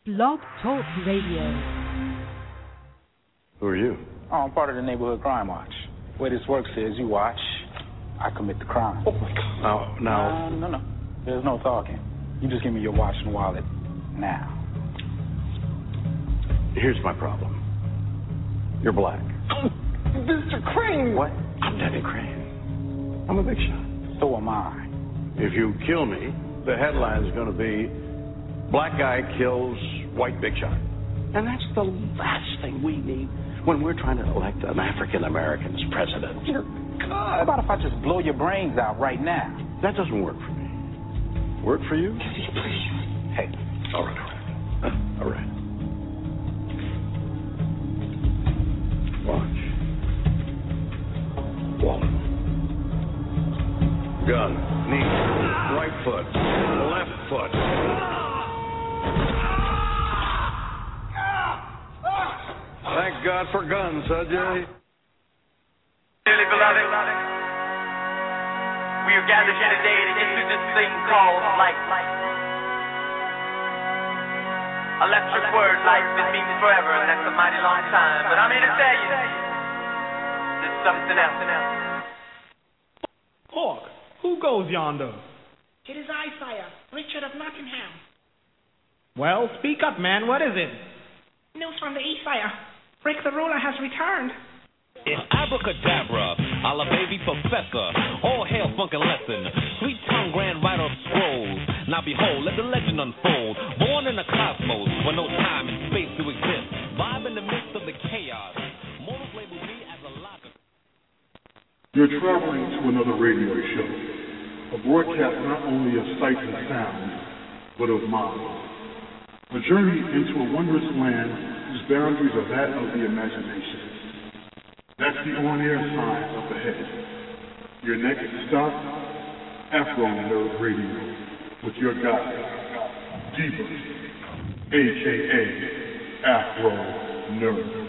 Blog Talk Radio. Who are you? Oh, I'm part of the Neighborhood Crime Watch. The way this works is you watch, I commit the crime. Oh, my God. No. There's no talking. You just give me your watch and wallet now. Here's my problem. You're black. Oh, Mr. Crane! What? I'm Denny Crane. I'm a big shot. So am I. If you kill me, the headline's going to be Black Guy Kills White Big Shot. And that's the last thing we need when we're trying to elect an African American as president. Dear God. How about if I just blow your brains out right now? That doesn't work for me. Work for you? Hey. All right. All right. Watch. Wallet. Gun. Knee. Right foot. Left foot. Thank God for guns, huh, Jay? Dearly beloved, we are gathered here today to get through this thing called life. Electric word, life, it means forever, and that's a mighty long time. But I'm here to tell you, there's something else. Hawk, who goes yonder? It is I, sire, Richard of Nottingham. Well, speak up, man. What is it? News from the east, sire. Rick the ruler has returned. It's abracadabra, a la baby professor. All hail funkin' lesson. Sweet tongue grand writer of scrolls. Now behold, let the legend unfold. Born in a cosmos where no time and space to exist. Vibe in the midst of the chaos. Mortals label me as a locker. You're traveling to another radio show. A broadcast not only of sight and sound, but of mind. A journey into a wondrous land whose boundaries are that of the imagination. That's the on-air sign up ahead. Your next stop, Afro Nerd Radio, with your guide, Diva, a.k.a. Afro Nerd.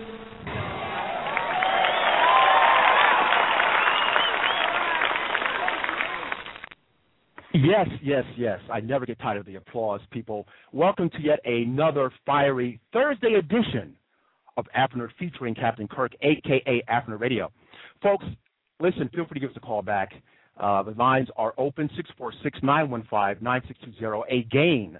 Yes. I never get tired of the applause, people. Welcome to yet another fiery Thursday edition of Afro Nerd featuring Captain Kirk, a.k.a. Afro Nerd Radio. Folks, listen, feel free to give us a call back. The lines are open, 646-915-9620. Again,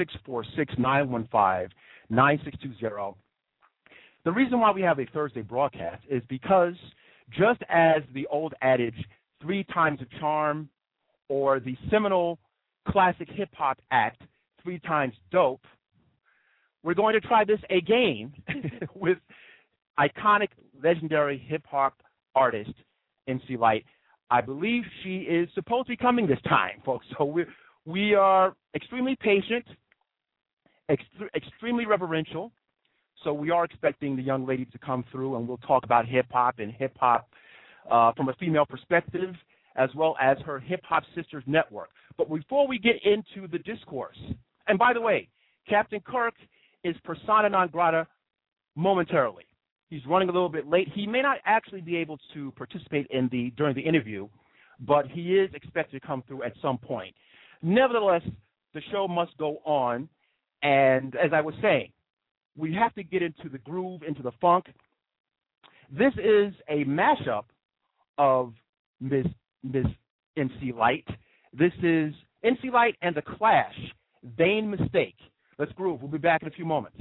646-915-9620. The reason why we have a Thursday broadcast is because just as the old adage, 3 times a charm, or the seminal classic hip-hop act, 3 times dope, we're going to try this again with iconic, legendary hip-hop artist, MC Lyte. I believe she is supposed to be coming this time, folks. So we are extremely patient, extremely reverential. So we are expecting the young lady to come through, and we'll talk about hip-hop and hip-hop from a female perspective, as well as her Hip Hop Sisters Network. But before we get into the discourse, and by the way, Captain Kirk is persona non grata momentarily. He's running a little bit late. He may not actually be able to participate during the interview, but he is expected to come through at some point. Nevertheless, the show must go on, and as I was saying, we have to get into the groove, into the funk. This is a mashup of Ms. MC Lyte. This is MC Lyte and The Clash, Vain Mistake. Let's groove. We'll be back in a few moments.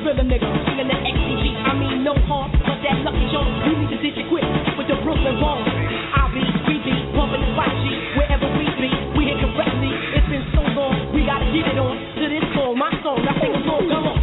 thriller nigga, feeling the XCG. I mean no harm, but that lucky Jones, you need to ditch it quick with the Brooklyn Bones. we be bumping the 5G wherever we be. We hit correctly. It's been so long, we gotta get it on to this song, my song. I sing a song, come on.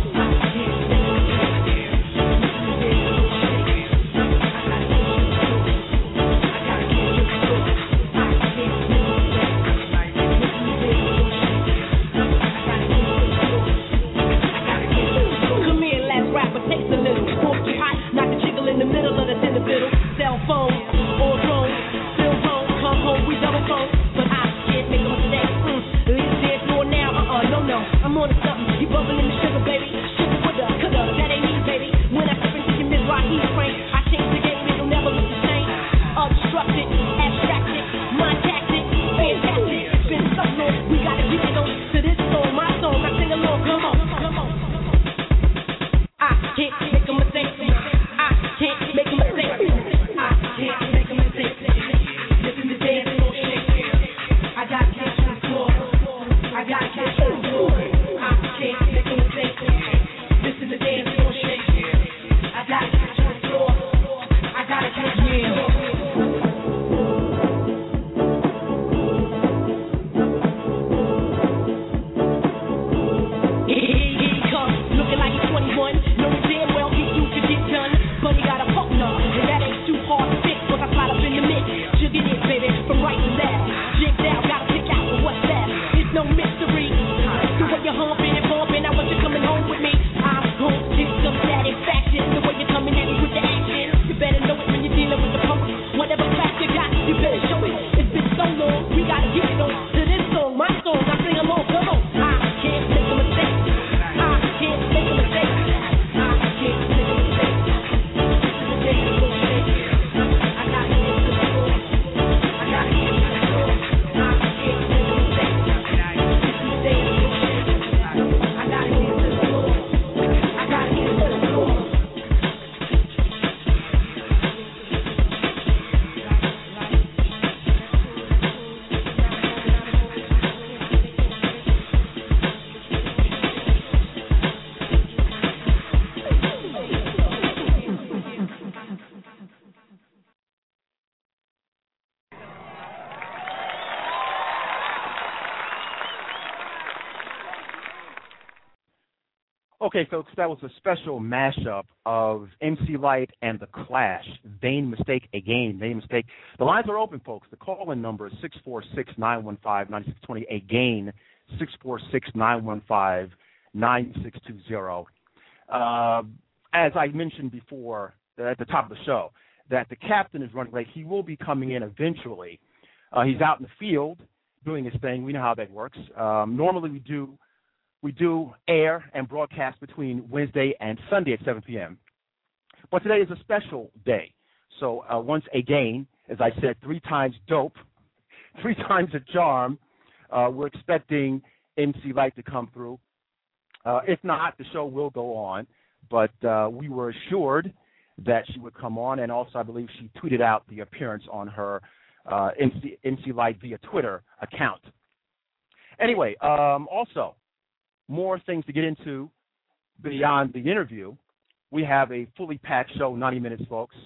Okay, folks, that was a special mashup of MC Lyte and The Clash, Vain Mistake Again, Vain Mistake. The lines are open, folks. The call-in number is 646-915-9620. Again, 646-915-9620. As I mentioned before at the top of the show, that the captain is running late. He will be coming in eventually. He's out in the field doing his thing. We know how that works. Normally we do air and broadcast between Wednesday and Sunday at 7 p.m. But today is a special day. So once again, as I said, 3 times dope, 3 times a charm, we're expecting MC Lyte to come through. If not, the show will go on. But we were assured that she would come on, and also I believe she tweeted out the appearance on her MC Lyte via Twitter account. Anyway, also, more things to get into beyond the interview. We have a fully packed show, 90 minutes, folks.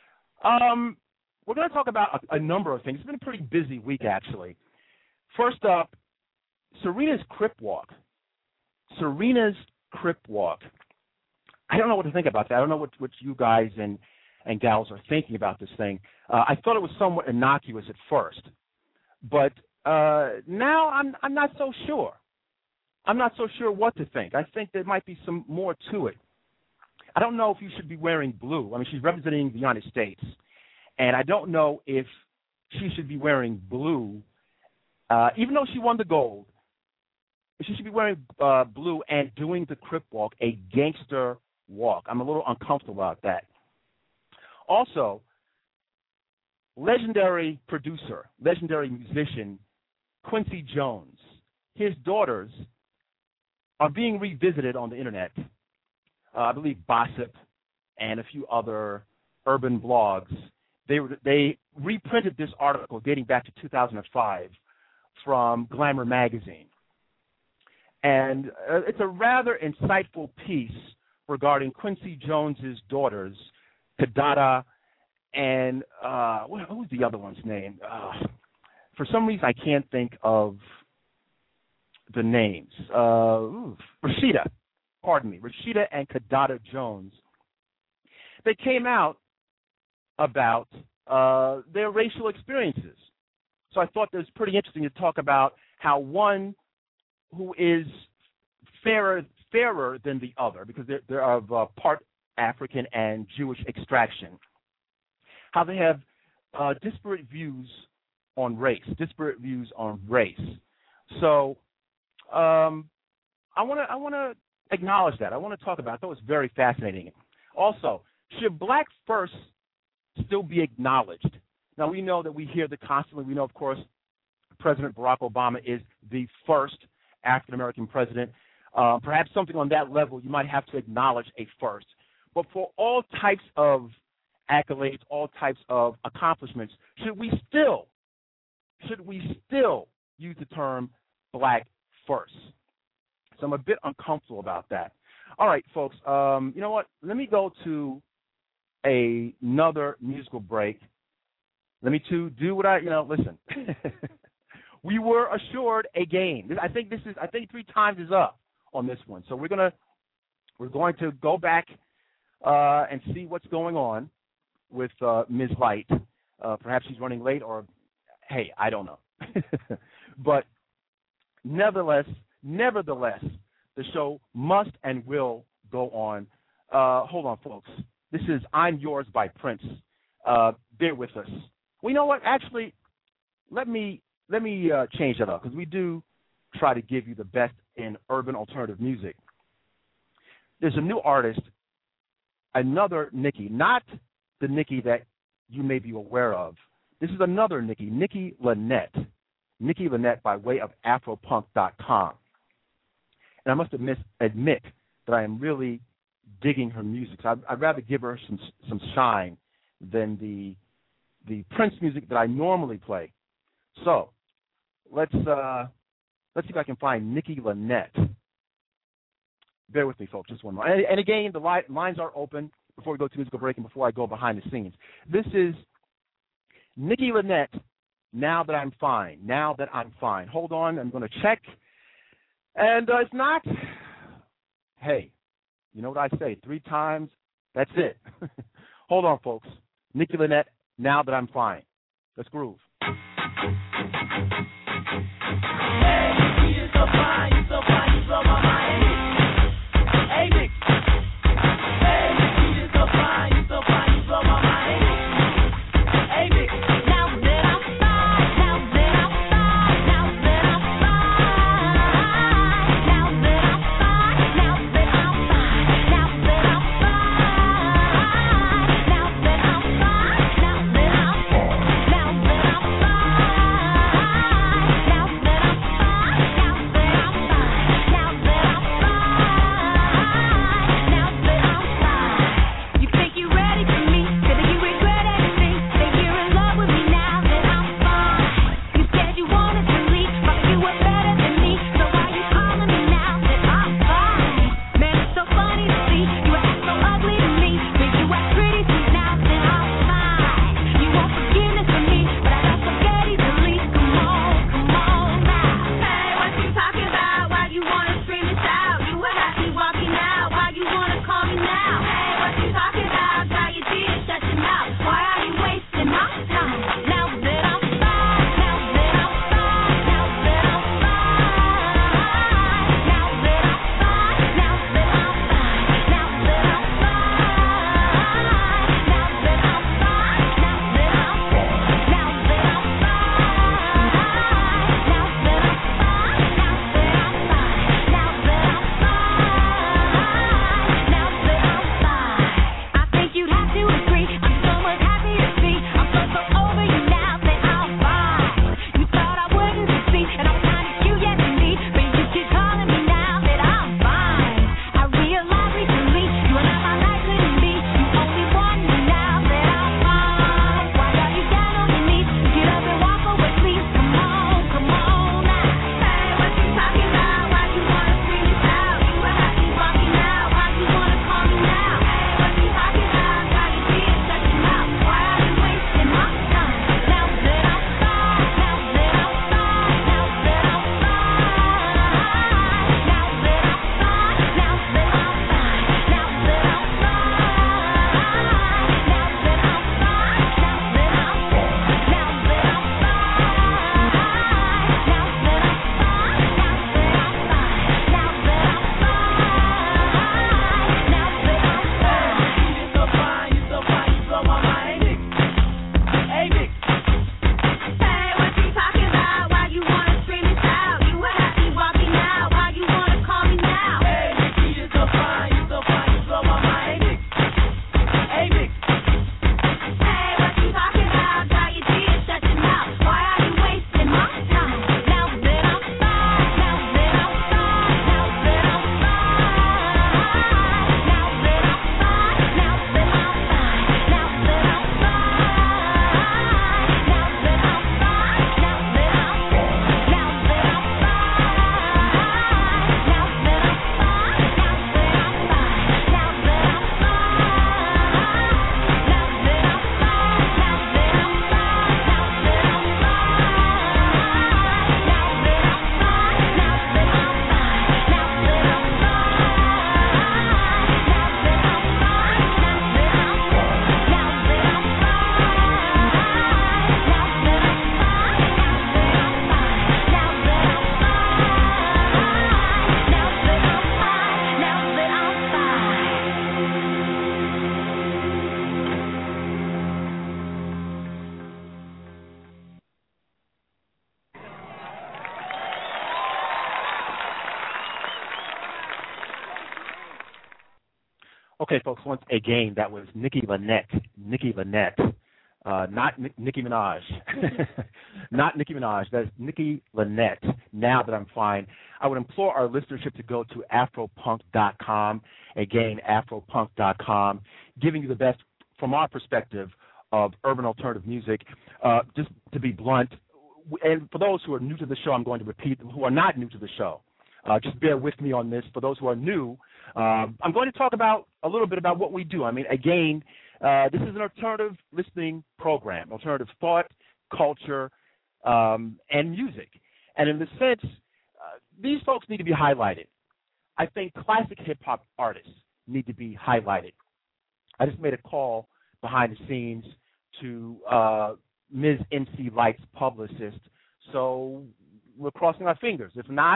We're going to talk about a number of things. It's been a pretty busy week, actually. First up, Serena's Crip Walk. Serena's Crip Walk. I don't know what to think about that. I don't know what you guys and gals are thinking about this thing. I thought it was somewhat innocuous at first, but now I'm not so sure. I'm not so sure what to think. I think there might be some more to it. I don't know if you should be wearing blue. I mean, she's representing the United States, and I don't know if she should be wearing blue, even though she won the gold. She should be wearing blue and doing the Crip Walk, a gangster walk. I'm a little uncomfortable about that. Also, legendary producer, legendary musician, Quincy Jones, his daughters are being revisited on the internet. I believe Gossip and a few other urban blogs. They reprinted this article dating back to 2005 from Glamour magazine. And it's a rather insightful piece regarding Quincy Jones's daughters, Kidada and who's the other one's name? For some reason, I can't think of the names. Rashida and Kidada Jones. They came out about their racial experiences. So I thought it was pretty interesting to talk about how one who is fairer than the other, because they're of part African and Jewish extraction, how they have disparate views on race. So I want to acknowledge that. I want to talk about it. I thought it was very fascinating. Also, should black first still be acknowledged? Now, we know that we hear that constantly. We know, of course, President Barack Obama is the first African-American president. Perhaps something on that level, you might have to acknowledge a first. But for all types of accolades, all types of accomplishments, should we still use the term black first? So I'm a bit uncomfortable about that. All right, folks, you know what? Let me go to another musical break. Let me do what listen. We were assured a game. I think 3 times is up on this one. So we're going to go back and see what's going on with Ms. Light. Perhaps she's running late, or hey, I don't know. But nevertheless, the show must and will go on. Hold on, folks. This is "I'm Yours" by Prince. Bear with us. Well, you know what? Actually, let me change that up, because we do try to give you the best in urban alternative music. There's a new artist, another Nikki, not the Nikki that you may be aware of. This is another Nikki, Nikki Lynette. Nikki Lynette by way of Afropunk.com. And I must admit that I am really digging her music. So I'd rather give her some shine than the Prince music that I normally play. So let's see if I can find Nikki Lynette. Bear with me, folks, just one more. And again, the lines are open before we go to musical break and before I go behind the scenes. This is Nikki Lynette, Now That I'm Fine. Now That I'm Fine. Hold on, I'm going to check. And if not, hey, you know what I say, 3 times, that's it. Hold on, folks. Nikki Lynette, Now That I'm Fine. Let's groove. Okay, folks, once again, that was Nicki Lynette, not Nicki Minaj. Not Nicki Minaj. That's Nicki Lynette. Now That I'm Fine. I would implore our listenership to go to afropunk.com. Again, afropunk.com, giving you the best, from our perspective, of urban alternative music. Just to be blunt, and for those who are new to the show, I'm going to repeat, who are not new to the show, just bear with me on this. For those who are new, I'm going to talk about a little bit about what we do. I mean, again, this is an alternative listening program, alternative thought, culture, and music. And in the sense, these folks need to be highlighted. I think classic hip-hop artists need to be highlighted. I just made a call behind the scenes to Ms. MC Light's publicist, so we're crossing our fingers. If not,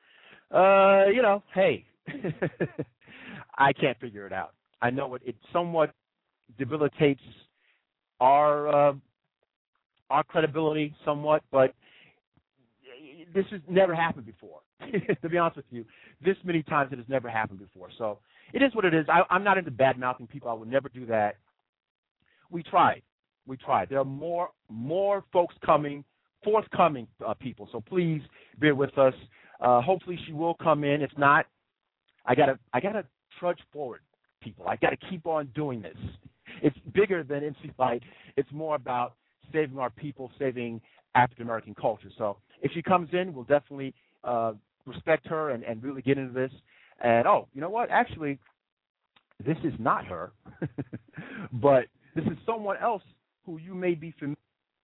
hey, I can't figure it out. I know it somewhat debilitates our credibility somewhat, but this has never happened before. To be honest with you, this many times it has never happened before. So it is what it is. I'm not into bad-mouthing people. I would never do that. We tried. There are more folks forthcoming people. So please bear with us. Hopefully she will come in. If not, I gotta trudge forward, people. I gotta keep on doing this. It's bigger than MC Light. It's more about saving our people, saving African American culture. So if she comes in, we'll definitely respect her and really get into this. And you know what? Actually, this is not her, but this is someone else who you may be familiar.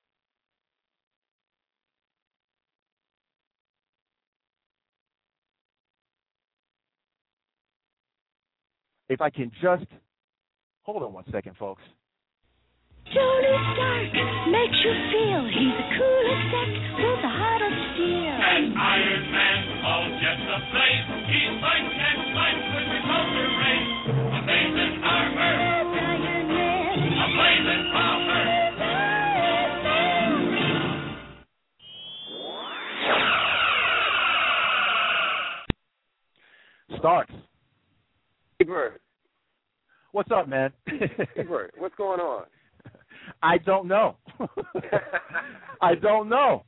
If I can just hold on one second, folks. Tony Stark makes you feel he's the coolest exec with the heart of steel. As Iron Man, all jets aflame, he fights and fights with repulsor rays. Amazing armor, Iron Man, a blazing power. Starks. Hey, Bird. What's up, man? Hey, Bird. What's going on? I don't know. I don't know.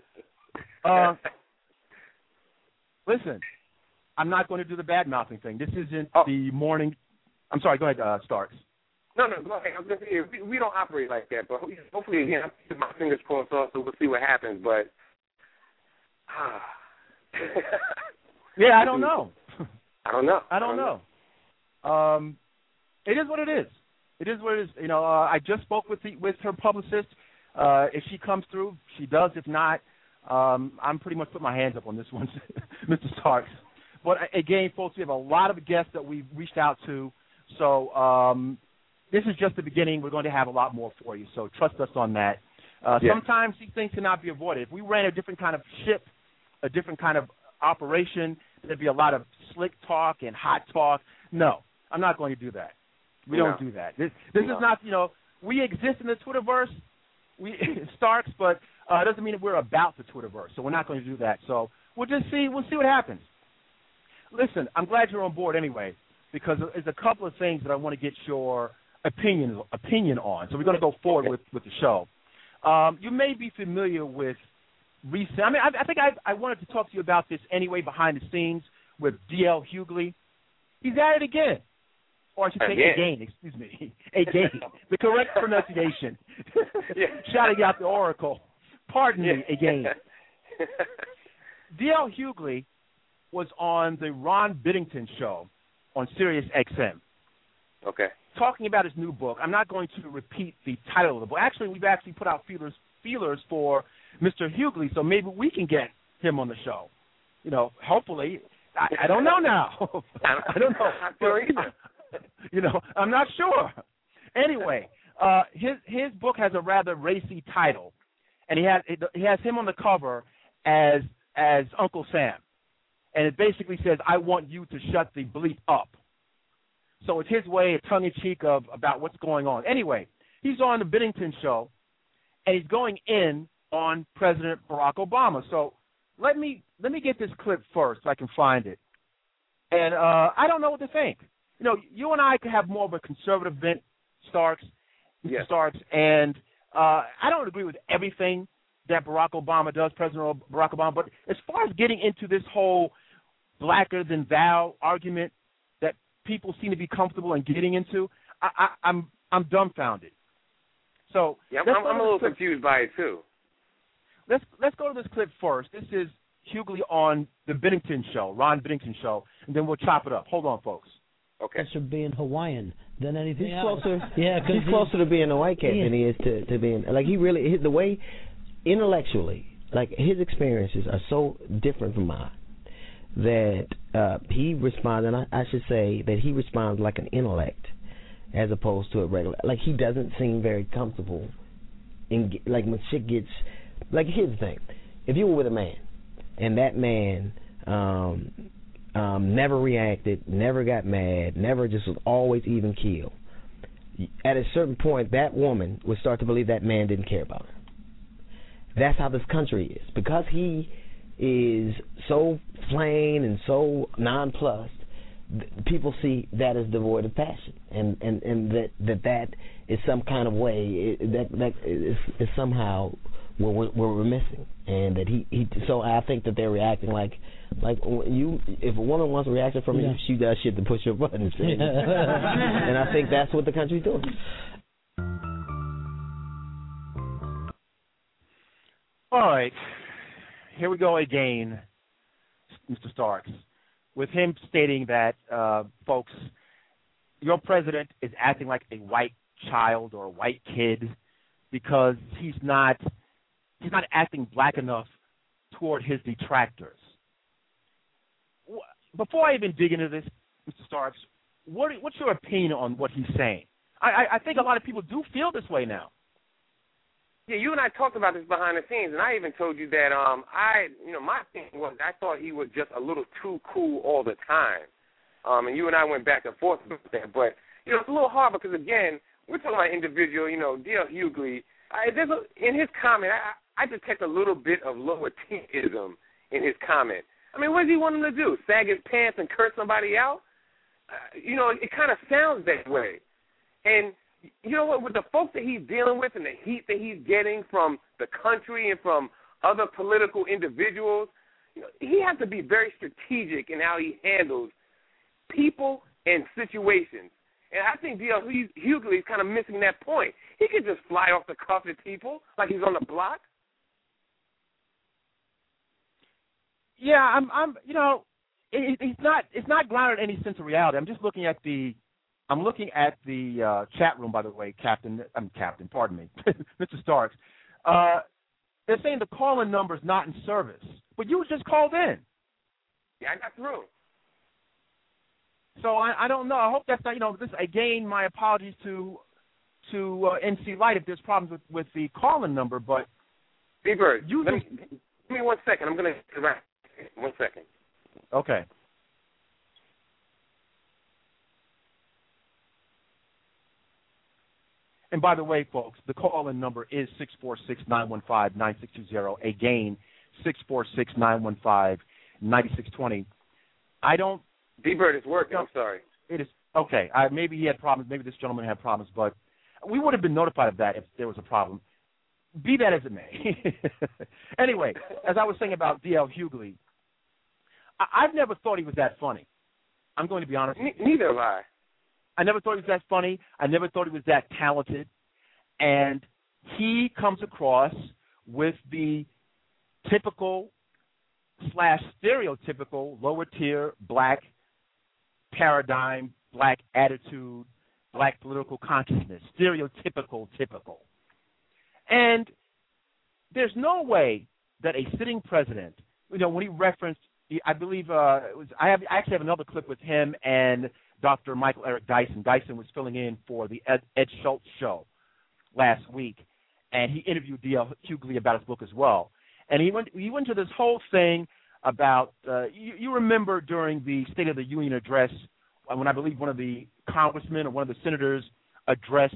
Listen, I'm not going to do the bad-mouthing thing. This isn't the morning. I'm sorry, go ahead, Starks. No, go ahead. I was going to say, we don't operate like that, but hopefully, again, I'm keeping my fingers crossed off, so we'll see what happens, but yeah, I don't know. I don't know. It is what it is. It is what it is. You know, I just spoke with her publicist. If she comes through, she does. If not, I'm pretty much put my hands up on this one, Mr. Starks. But again, folks, we have a lot of guests that we've reached out to. So this is just the beginning. We're going to have a lot more for you. So trust us on that. Sometimes these things cannot be avoided. If we ran a different kind of ship, a different kind of operation, there'd be a lot of slick talk and hot talk. No, I'm not going to do that. We don't do that. This is not, we exist in the Twitterverse, Starks, but it doesn't mean that we're about the Twitterverse, so we're not going to do that. So we'll see what happens. Listen, I'm glad you're on board anyway, because there's a couple of things that I want to get your opinion on. So we're going to go forward with the show. You may be familiar with recent, I think I wanted to talk to you about this anyway behind the scenes with D.L. Hughley. He's at it again. Or I should say again, excuse me. Again. The correct pronunciation. Shouting out the Oracle. Pardon me, again. D.L. Hughley was on the Ron Biddington show on Sirius XM. Okay. Talking about his new book. I'm not going to repeat the title of the book. Actually, we've put out feelers for Mr. Hughley, so maybe we can get him on the show. Hopefully. I don't know now. I don't know. I'm sure either. I'm not sure. Anyway, his book has a rather racy title, and he has him on the cover as Uncle Sam, and it basically says, "I want you to shut the bleep up." So it's his way, a tongue-in-cheek about what's going on. Anyway, he's on the Biddington show, and he's going in on President Barack Obama. So let me get this clip first so I can find it. And I don't know what to think. you and I could have more of a conservative bent, Starks, Mr. Yes. Starks, and I don't agree with everything that Barack Obama does, President Barack Obama, but as far as getting into this whole blacker than thou argument that people seem to be comfortable in getting into, I'm dumbfounded. So yeah, I'm a little confused by it too. Let's go to this clip first. This is Hughley on the Bennington Show, Ron Bennington Show, and then we'll chop it up. Hold on, folks. Okay. Closer to being Hawaiian than anything he's else. Closer, yeah, he's closer to being a white cat than he is to being like he really the way intellectually, like his experiences are so different from mine that he responds, and I should say that he responds like an intellect as opposed to a regular. Like he doesn't seem very comfortable in like when shit gets. Like here's the thing: if you were with a man and that man never reacted, never got mad, never just was always even keel, at a certain point that woman would start to believe that man didn't care about her. That's how this country is. Because he is so plain and so nonplussed, people see that as devoid of passion, and that is some kind of way that is somehow we're missing, and that he. So I think that they're reacting like you. If a woman wants a reaction from you, she does shit to push your buttons, and I think that's what the country's doing. All right, here we go again, Mr. Starks, with him stating that, folks, your president is acting like a white child or a white kid because he's not acting black enough toward his detractors. Before I even dig into this, Mr. Starks, what's your opinion on what he's saying? I think a lot of people do feel this way now. Yeah, you and I talked about this behind the scenes, and I even told you that my thing was I thought he was just a little too cool all the time. And you and I went back and forth about that. But, it's a little hard because, again, we're talking about individual, D.L. Hughley. In his comment, I detect a little bit of lower-tierism in his comment. I mean, what does he want him to do, sag his pants and curse somebody out? It kind of sounds that way. And you know what, with the folks that he's dealing with and the heat that he's getting from the country and from other political individuals, he has to be very strategic in how he handles people and situations. And I think D.L. Hughley is kind of missing that point. He could just fly off the cuff at people like he's on the block. Yeah, it's not grounded in any sense of reality. I'm just looking at the chat room, by the way, pardon me, Mr. Starks. They're saying the call-in number is not in service, but you just called in. Yeah, I got through. So I don't know. I hope that's not, this, again, my apologies to NC Light if there's problems with the call-in number, but... B-Bird, give me 1 second. I'm going to get around. 1 second. Okay. And by the way, folks, the call-in number is 646-915-9620. Again, 646-915-9620. I don't... D-Bird, it's working. I'm sorry. It is. Okay. Maybe he had problems. Maybe this gentleman had problems, but we would have been notified of that if there was a problem. Be that as it may. Anyway, as I was saying about D.L. Hughley, I've never thought he was that funny. I'm going to be honest. Neither have I. I never thought he was that funny. I never thought he was that talented. And he comes across with the typical/stereotypical lower-tier black paradigm, black attitude, black political consciousness, typical. And there's no way that a sitting president, when he referenced, I believe I actually have another clip with him and Dr. Michael Eric Dyson. Dyson was filling in for the Ed Schultz show last week, and he interviewed D.L. Hughley about his book as well. And he went to this whole thing about you remember during the State of the Union address when I believe one of the congressmen or one of the senators addressed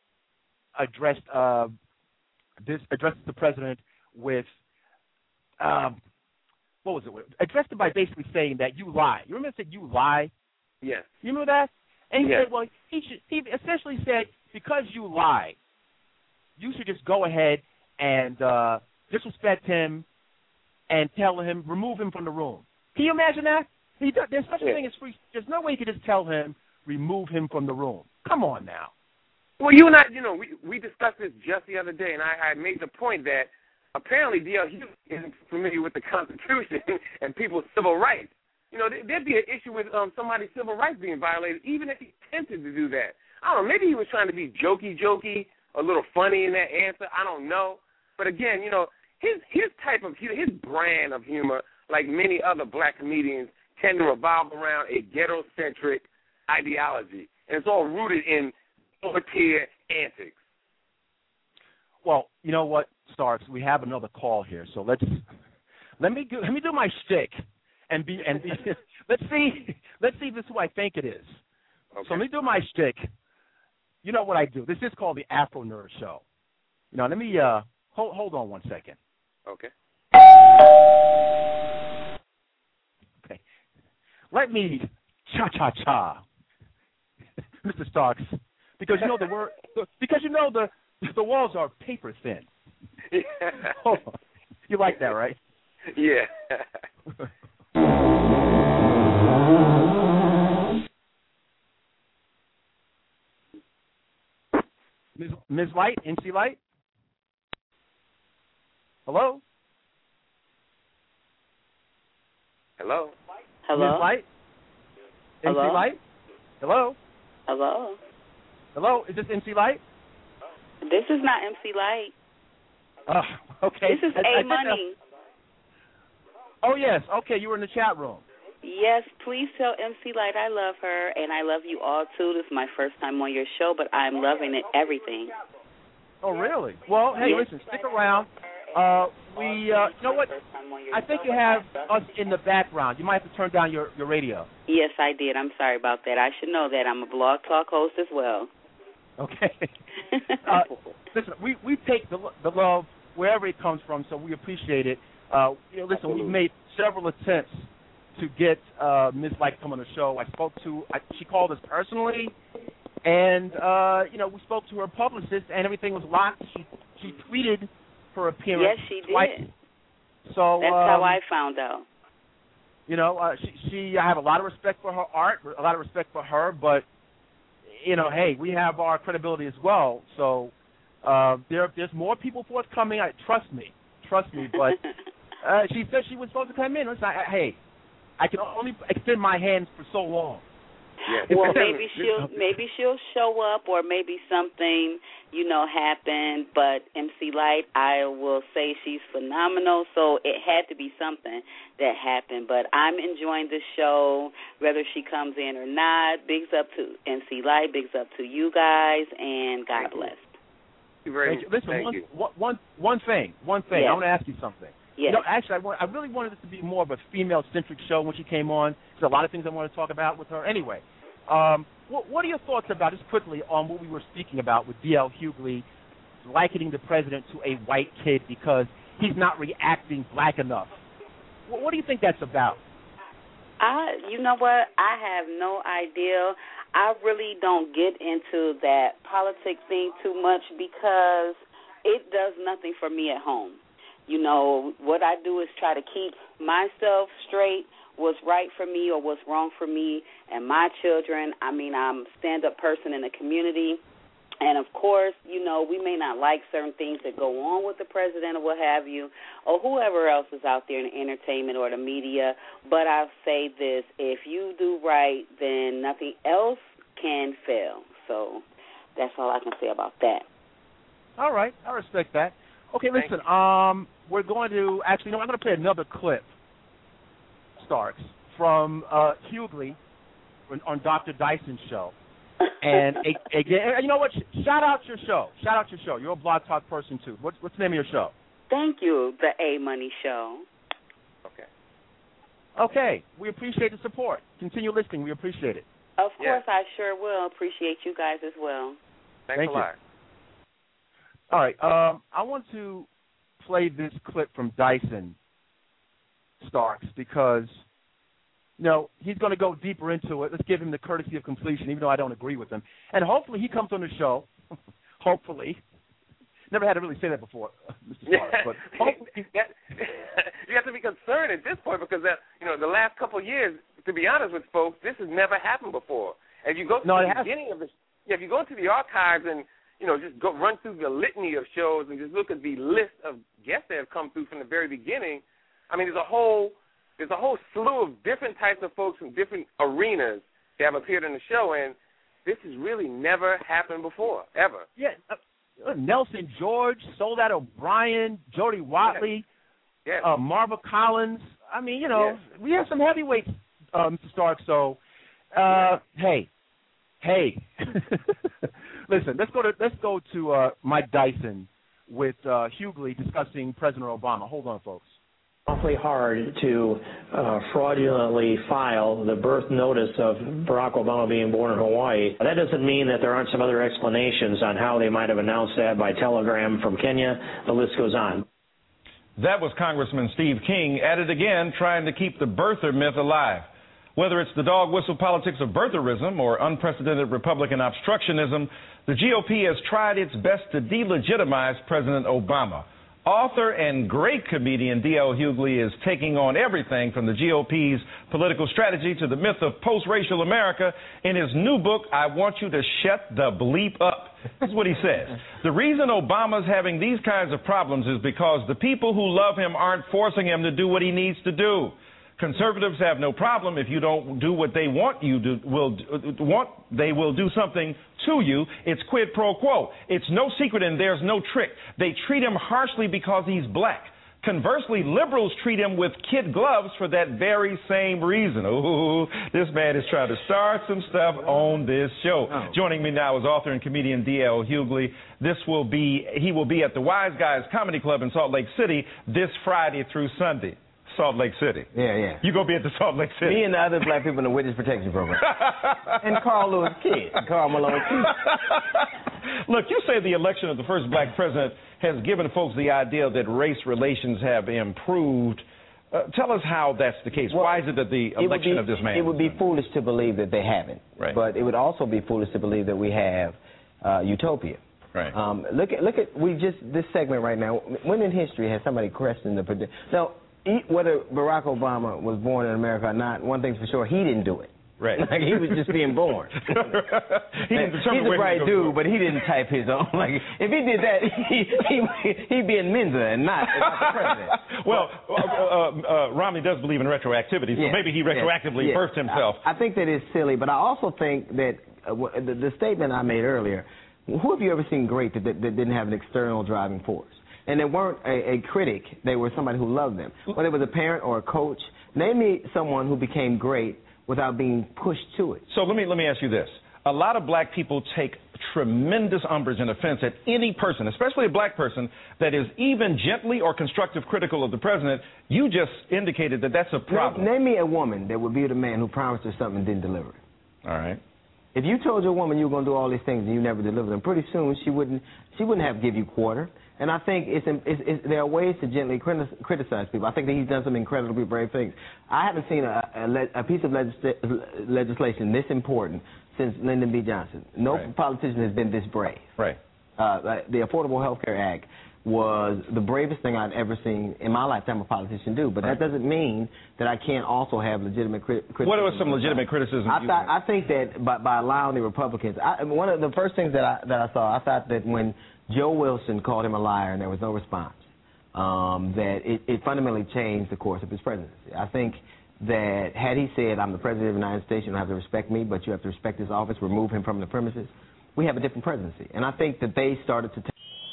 the president with what was it? Addressed him by basically saying that you lie. You remember it said you lie? Yes. You remember that? And he said, well, he essentially said, because you lied, you should just go ahead and disrespect him and tell him, remove him from the room. Can you imagine that? There's such a thing as free. There's no way you could just tell him, remove him from the room. Come on now. Well, you and I, we discussed this just the other day, and I made the point that apparently D.L. Hughley isn't familiar with the Constitution and people's civil rights. There'd be an issue with somebody's civil rights being violated, even if he attempted to do that. I don't know, maybe he was trying to be jokey, a little funny in that answer. I don't know. But again, his type of humor, his brand of humor, like many other black comedians, tend to revolve around a ghetto-centric ideology. And it's all rooted in lower-tier antics. Well, you know what, Starks? We have another call here, so let me do my shtick and be let's see if this is who I think it is. Okay. So let me do my shtick. You know what I do? This is called the Afro Nerd Show. Let me hold on one second. Okay. Okay. Let me cha-cha-cha, Mr. Starks, because the walls are paper thin. Yeah. Oh, you like that, right? Yeah. Ms. Light, NC Light? Hello? Hello? Hello? Ms. Light? Hello? NC Light? Hello? Hello? Hello? Is this MC Light? This is not MC Light. Okay. This is A Money. Oh, yes. Okay, you were in the chat room. Yes, please tell MC Light I love her, and I love you all, too. This is my first time on your show, but I'm loving it, everything. Oh, really? Well, hey, listen, stick around. You know what? I think you have us in the background. You might have to turn down your radio. Yes, I did. I'm sorry about that. I should know that. I'm a Blog Talk host as well. Okay. Listen, we take the love wherever it comes from, so we appreciate it. Listen, we've made several attempts to get Ms. Light to come on the show. She called us personally, and we spoke to her publicist, and everything was locked. She tweeted her appearance. Yes, she twice. did. So that's how I found out. I have a lot of respect for her art, a lot of respect for her, but hey, we have our credibility as well. So there's more people forthcoming. Trust me. But she said she was supposed to come in. Listen, I can only extend my hands for so long. Yeah. Well, maybe she'll show up, or maybe something happened. But MC Light, I will say she's phenomenal. So it had to be something that happened. But I'm enjoying the show, whether she comes in or not. Bigs up to MC Light. Bigs up to you guys, and God bless. Thank you. Listen, Thank you. One thing. Yes. I want to ask you something. Yes. Actually, I really wanted this to be more of a female-centric show when she came on. There's a lot of things I want to talk about with her. Anyway, what are your thoughts about, just quickly, on what we were speaking about with D.L. Hughley likening the president to a white kid because he's not reacting black enough? What do you think that's about? You know what? I have no idea. I really don't get into that politics thing too much because it does nothing for me at home. What I do is try to keep myself straight, what's right for me or what's wrong for me and my children. I'm a stand-up person in the community. And, of course, we may not like certain things that go on with the president or what have you, or whoever else is out there in the entertainment or the media. But I'll say this, if you do right, then nothing else can fail. So that's all I can say about that. All right. I respect that. Okay, listen, we're going to – actually, I'm going to play another clip, Starks, from Hughley on Dr. Dyson's show. And again, you know what? Shout out your show. You're a Blog Talk person too. What's the name of your show? Thank you, the A Money Show. Okay. We appreciate the support. Continue listening. We appreciate it. Of course, I sure will. Appreciate you guys as well. Thanks a lot. All right. I want to play this clip from Dyson, Starks, because he's going to go deeper into it. Let's give him the courtesy of completion, even though I don't agree with him. And hopefully he comes on the show. Hopefully. Never had to really say that before, Mr. Sparks, but hopefully. You have to be concerned at this point because, the last couple of years, to be honest with folks, this has never happened before. If you go to the beginning of if you go into the archives and, just go run through the litany of shows and just look at the list of guests that have come through from the very beginning, I mean, there's a whole slew of different types of folks from different arenas that have appeared on the show, and this has really never happened before, ever. Yeah, Nelson George, Soledad O'Brien, Jody Watley, Marva Collins. I mean, we have some heavyweights, Mr. Stark. So, hey, listen. Let's go to Mike Dyson with Hughley discussing President Obama. Hold on, folks. Awfully hard to fraudulently file the birth notice of Barack Obama being born in Hawaii. That doesn't mean that there aren't some other explanations on how they might have announced that by telegram from Kenya. The list goes on. That was Congressman Steve King at it again, trying to keep the birther myth alive. Whether it's the dog whistle politics of birtherism or unprecedented Republican obstructionism, the GOP has tried its best to delegitimize President Obama. Author and great comedian D.L. Hughley is taking on everything from the GOP's political strategy to the myth of post-racial America in his new book, I Want You to Shut the Bleep Up. This is what he says. The reason Obama's having these kinds of problems is because the people who love him aren't forcing him to do what he needs to do. Conservatives have no problem if you don't do what they want you to they will do something to you. It's quid pro quo. It's no secret and there's no trick. They treat him harshly because he's black. Conversely, liberals treat him with kid gloves for that very same reason. Ooh, this man is trying to start some stuff on this show. Oh. Joining me now is author and comedian D.L. Hughley. He will be at the Wise Guys Comedy Club in Salt Lake City this Friday through Sunday. Salt Lake City. Yeah. You gonna be at the Salt Lake City. Me and the other black people in the Witness Protection Program. And Carl Lewis Kidd. Carl Malone Kidd. Look, you say the election of the first black president has given folks the idea that race relations have improved. Tell us how that's the case. Well, why is it that the election of this man? It would be foolish to believe that they haven't. Right. But it would also be foolish to believe that we have utopia. Right. Look at this segment right now. When in history has somebody questioned the now? Whether Barack Obama was born in America or not, one thing's for sure, he didn't do it. Right. Like, he was just being born. He's a bright dude, but he didn't type his own. Like, if he did that, he'd be in Mensa and not the president. Well, Romney does believe in retroactivity, so maybe he retroactively birthed himself. I think that is silly, but I also think that the statement I made earlier, who have you ever seen great that didn't have an external driving force? And they weren't a critic. They were somebody who loved them. Whether it was a parent or a coach, name me someone who became great without being pushed to it. So let me ask you this. A lot of black people take tremendous umbrage and offense at any person, especially a black person, that is even gently or constructive critical of the president. You just indicated that that's a problem. Name me a woman that would be with a man who promised her something and didn't deliver it. All right. If you told your woman you were going to do all these things and you never delivered them, pretty soon she wouldn't have to give you quarter. And I think there are ways to gently criticize people. I think that he's done some incredibly brave things. I haven't seen a piece of legislation this important since Lyndon B. Johnson. No politician has been this brave. Right. The Affordable Health Care Act was the bravest thing I've ever seen in my lifetime a politician do. But that doesn't mean that I can't also have legitimate criticism. What are some legitimate criticisms? I think that by allowing the Republicans, one of the first things that I saw, I thought that when Joe Wilson called him a liar and there was no response, that it fundamentally changed the course of his presidency. I think that had he said, I'm the president of the United States, you don't have to respect me, but you have to respect his office, remove him from the premises, we have a different presidency. And I think that they started to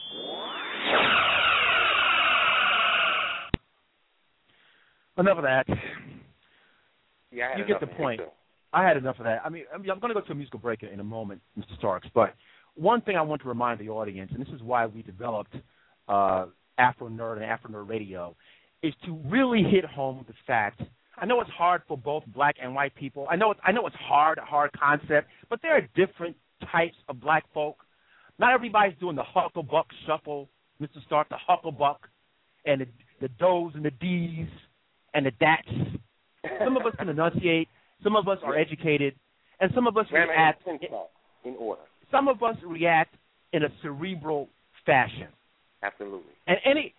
Enough of that. Yeah, you get the point. I had enough of that. I mean, I'm going to go to a musical break in a moment, Mr. Starks, but one thing I want to remind the audience, and this is why we developed Afro Nerd and Afro Nerd Radio, is to really hit home the fact. I know it's hard for both black and white people. I know it's a hard concept, but there are different types of black folk. Not everybody's doing the Hucklebuck shuffle, Mr. Stark, the Hucklebuck, and the does and the D's and the dats Some of us can enunciate. Some of us are educated, and some of us react in order. Some of us react in a cerebral fashion. Absolutely. And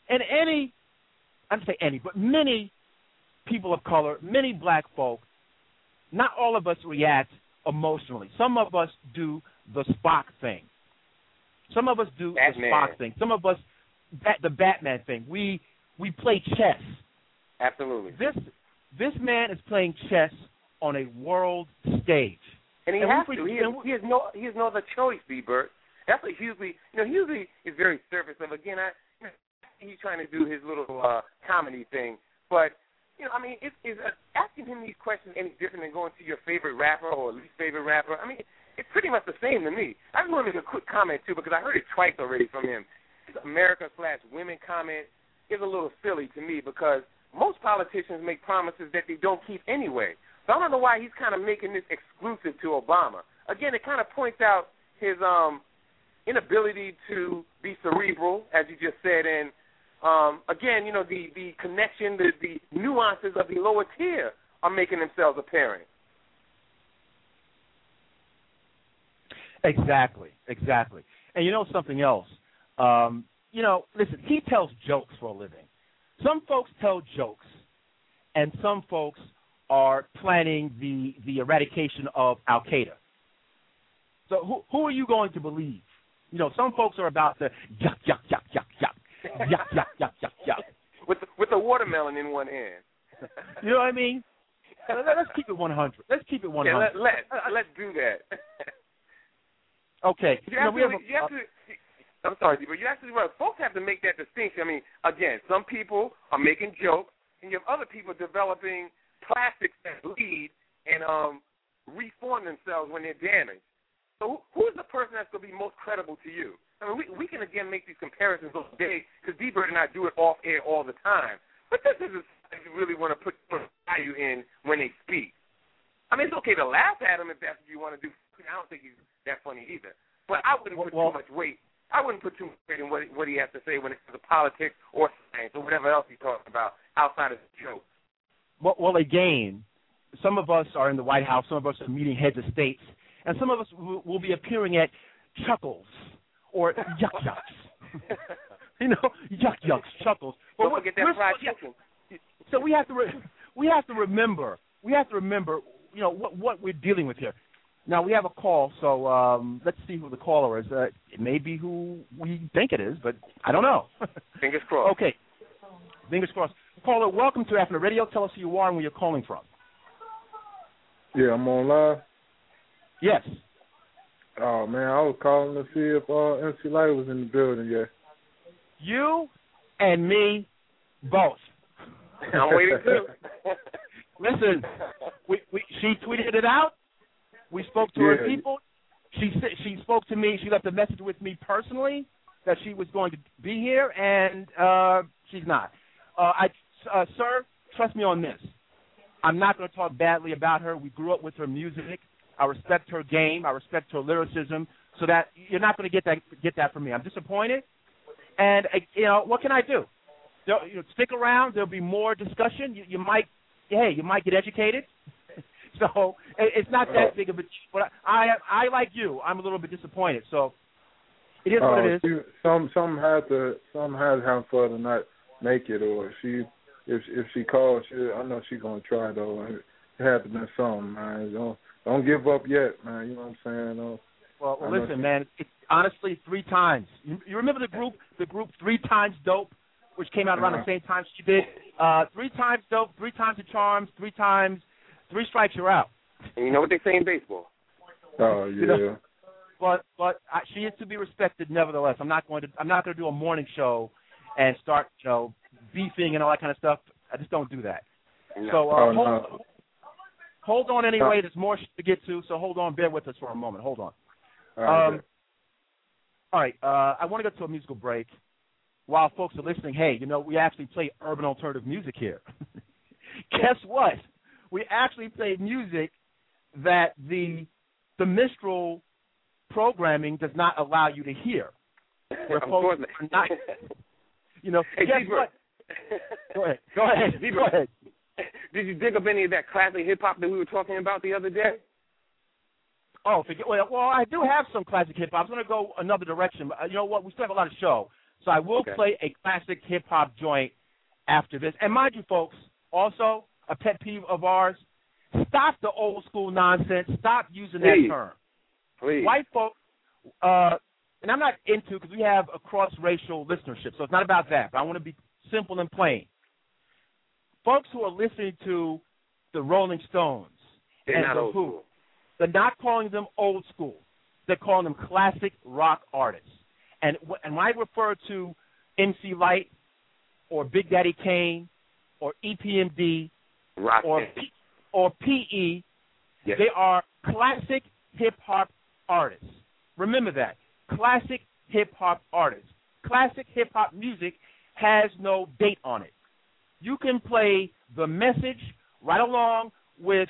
I don't say any, but many people of color, many black folk, not all of us react emotionally. Some of us do the Spock thing. Some of us do Batman. The Spock thing. Some of us the Batman thing. We play chess. Absolutely. This man is playing chess on a world stage. And he has to. He has no other choice, B-Bert. That's what Hughley, Hughley is very surface level. Again, he's trying to do his little comedy thing. But, is asking him these questions any different than going to your favorite rapper or least favorite rapper? I mean, it's pretty much the same to me. I just want to make a quick comment, too, because I heard it twice already from him. His America/women comment is a little silly to me because most politicians make promises that they don't keep anyway. So I don't know why he's kind of making this exclusive to Obama. Again, it kind of points out his inability to be cerebral, as you just said, and again, the connection, the nuances of the lower tier are making themselves apparent. Exactly. And you know something else? Listen, he tells jokes for a living. Some folks tell jokes, and some folks are planning the eradication of Al-Qaeda. So who are you going to believe? Some folks are about to yuck, yuck, yuck, yuck, yuck, yuck, yuck, yuck, yuck, yuck. With a watermelon in one hand. You know what I mean? Let's keep it 100. Let's keep it 100. Yeah, let's do that. Okay. I'm sorry, but you're actually right. Folks have to make that distinction. I mean, again, some people are making jokes, and you have other people developing plastics that bleed and reform themselves when they're damaged. So who is the person that's going to be most credible to you? I mean, we can, again, make these comparisons all day because D-Bird and I do it off air all the time. But this is something you really want to put value in when they speak. I mean, it's okay to laugh at him if that's what you want to do. I don't think he's that funny either. But I wouldn't put too much weight. I wouldn't put too much weight in what he has to say when it comes to politics or science or whatever else he's talking about outside of the joke. Well, again, some of us are in the White House, some of us are meeting heads of states, and some of us will be appearing at Chuckles or Yuck Yucks. Yuck Yucks, Chuckles. Don't forget that fried chicken. So we have to remember, what we're dealing with here. Now, we have a call, so let's see who the caller is. It may be who we think it is, but I don't know. Fingers crossed. Okay. Fingers crossed. Caller, welcome to After Radio. Tell us who you are and where you're calling from. Yeah, I'm on live. Yes. Oh, man, I was calling to see if MC Light was in the building yet. You and me both. I'm waiting too. Listen, she tweeted it out. We spoke to her people. She spoke to me. She left a message with me personally that she was going to be here, and she's not. Sir, trust me on this. I'm not going to talk badly about her. We grew up with her music. I respect her game. I respect her lyricism. So that you're not going to get that from me. I'm disappointed, and what can I do? Stick around. There'll be more discussion. You might get educated. So it's not that big of a. But I like you. I'm a little bit disappointed. So it is what it is. Some had to have for her to not make it, or if she calls, I know she's gonna try though. It had to be something, man. Don't give up yet, man. You know what I'm saying? Well, listen, man. It's honestly 3 times. You remember the group 3 Times Dope, which came out around the same time she did. 3 times Dope, 3 times the Charms, 3 times. 3 strikes, you're out. And you know what they say in baseball? Oh yeah. But she is to be respected, nevertheless. I'm not going to do a morning show and start beefing and all that kind of stuff. I just don't do that. No. So hold on anyway. There's more to get to, so hold on. Bear with us for a moment. Hold on. All right. I want to go to a musical break. While folks are listening, hey, we actually play urban alternative music here. Guess what? We actually play music that the minstrel programming does not allow you to hear. Where folks are not, hey, guess what? Go ahead. Did you dig up any of that classic hip hop that we were talking about the other day? Oh, well, I do have some classic hip hop. I'm going to go another direction. But you know what? We still have a lot of show, so I will play a classic hip hop joint after this. And mind you, folks, also a pet peeve of ours: stop the old school nonsense. Stop using that term. Please. White folks, and I'm not into, because we have a cross-racial listenership, so it's not about that. But I want to be simple and plain. Folks who are listening to the Rolling Stones and the Who, they're not calling them old school. They're calling them classic rock artists. And when I refer to MC Lyte or Big Daddy Kane or EPMD or PE, they are classic hip-hop artists. Remember that. Classic hip-hop artists. Classic hip-hop music has no date on it. You can play The Message right along with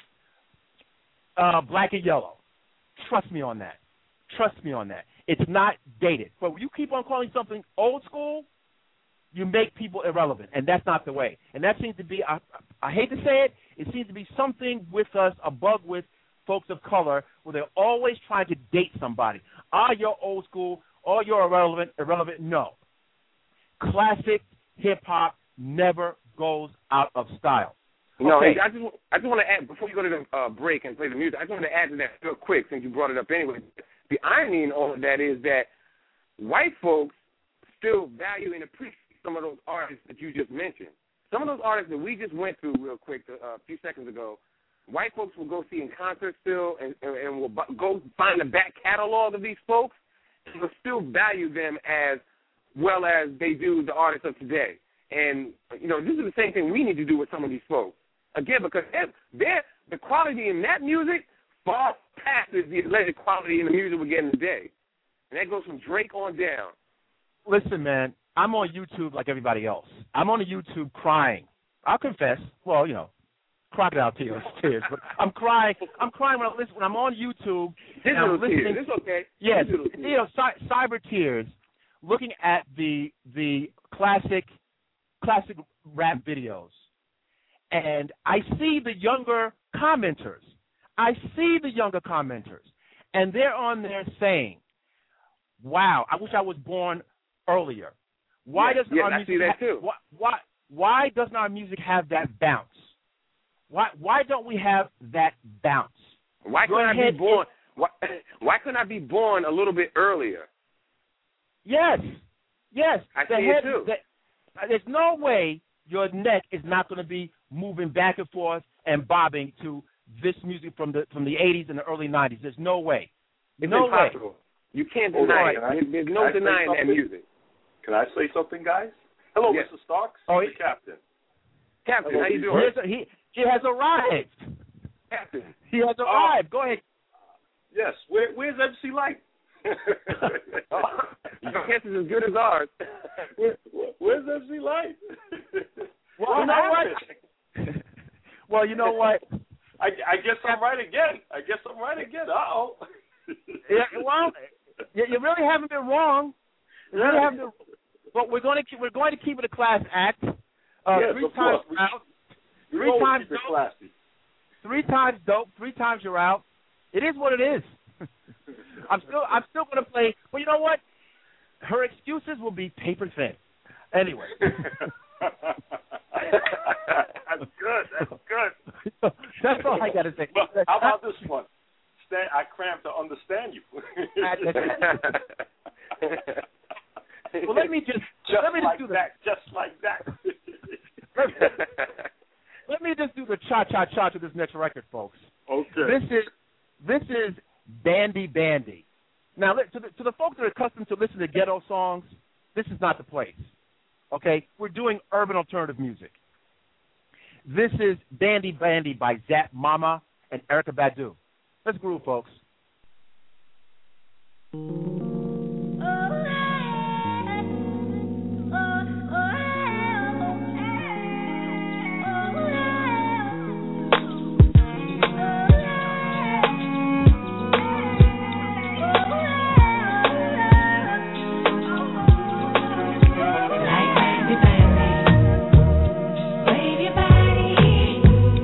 Black and Yellow. Trust me on that. Trust me on that. It's not dated. But when you keep on calling something old school, you make people irrelevant, and that's not the way. And that seems to be, I hate to say it, it seems to be something with us, a bug with folks of color, where they're always trying to date somebody. You're old school, or you're irrelevant. No. Classic hip-hop never goes out of style. No, okay. I just want to add, before you go to the break and play the music, I just want to add to that real quick, since you brought it up anyway. The irony in all of that is that white folks still value and appreciate some of those artists that you just mentioned. Some of those artists that we just went through real quick a few seconds ago, white folks will go see in concert still and will go find the back catalog of these folks and will still value them as well as they do the artists of today. And, you know, this is the same thing we need to do with some of these folks. Again, because the quality in that music far passes the alleged quality in the music we're getting today. And that goes from Drake on down. Listen, man, I'm on YouTube like everybody else. I'm on YouTube crying. I'll confess. Well, you know, crocodile tears. But I'm crying when I'm on YouTube. Digital tears. It's okay. Yes, you know, cyber tears, looking at the classic rap videos. And I see the younger commenters. And they're on there saying, wow, I wish I was born earlier. Why doesn't our music why doesn't our music have that bounce? Why don't we have that bounce? Why couldn't I be born? Why couldn't I be born a little bit earlier? Yes. I see it too. There's no way your neck is not going to be moving back and forth and bobbing to this music from the 80s and the early 90s. There's no way. It's impossible. Way. You can't deny it. There's no denying that music. Can I say something, guys? Hello, yes. Mr. Starks. Oh, the Captain. Captain, how you doing? He has arrived. Captain. He has arrived. Go ahead. Yes. Where's MC Lyte? Your guess is as good as ours. Where's MC Lyte? Well, you know what? Well, you know what? I guess I'm right again. Uh-oh. Yeah, well, you really haven't been wrong. But we're going to keep it a class act. Yes, 3 times out. 3 times dope. 3 times dope. 3 times you're out. It is what it is. I'm still going to play. Well, you know what? Her excuses will be paper thin. Anyway. That's good. That's all I got to say. Well, how about this one? I crammed to understand you. Well, let me just do that. Just like that. Let me just do the cha-cha-cha to this next record, folks. Okay. This is Bandy Bandy. Now, to the folks that are accustomed to listen to ghetto songs, this is not the place. Okay? We're doing urban alternative music. This is Bandy Bandy by Zap Mama and Erykah Badu. Let's groove, folks. Wave your body.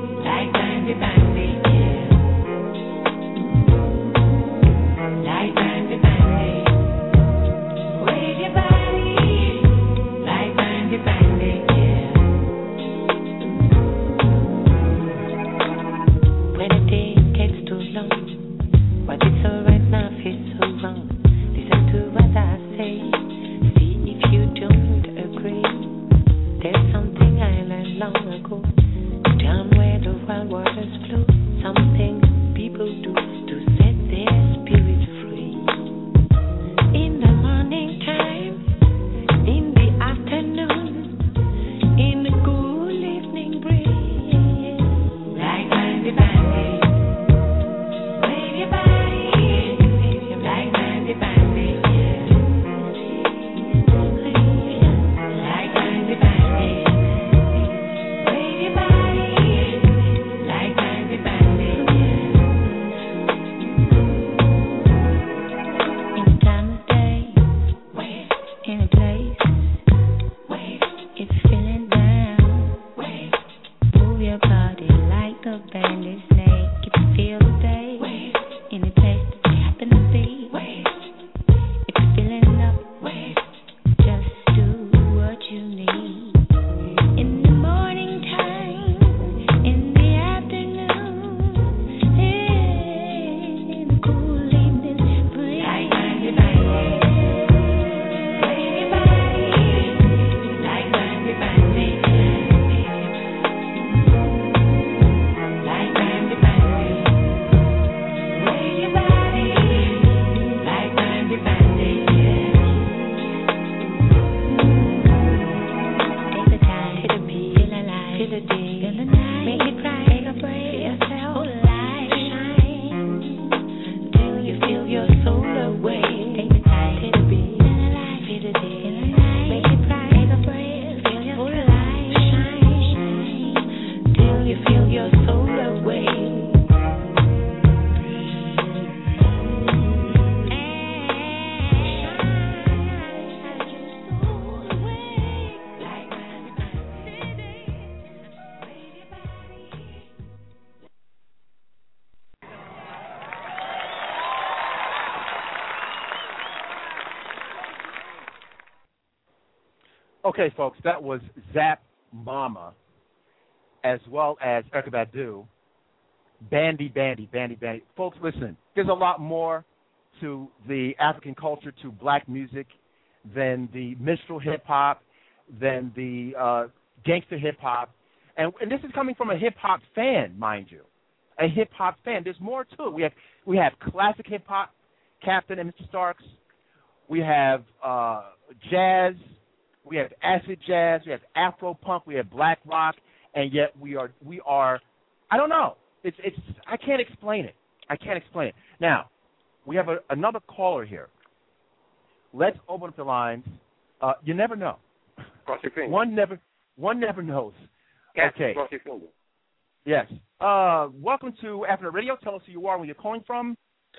Okay, folks, that was Zap Mama, as well as Erykah Badu. Bandy. Folks, listen, there's a lot more to the African culture, to black music, than the minstrel hip-hop, than the gangster hip-hop. And this is coming from a hip-hop fan, mind you, a hip-hop fan. There's more to it. We have classic hip-hop, Captain and Mr. Starks. We have jazz. We have acid jazz. We have Afro-punk. We have black rock. And yet we are. I don't know. It's. I can't explain it. Now, we have another caller here. Let's open up the lines. You never know. Cross your fingers. One never knows. Okay. Cross your fingers. Yes. Welcome to African Radio. Tell us who you are, where you're calling from.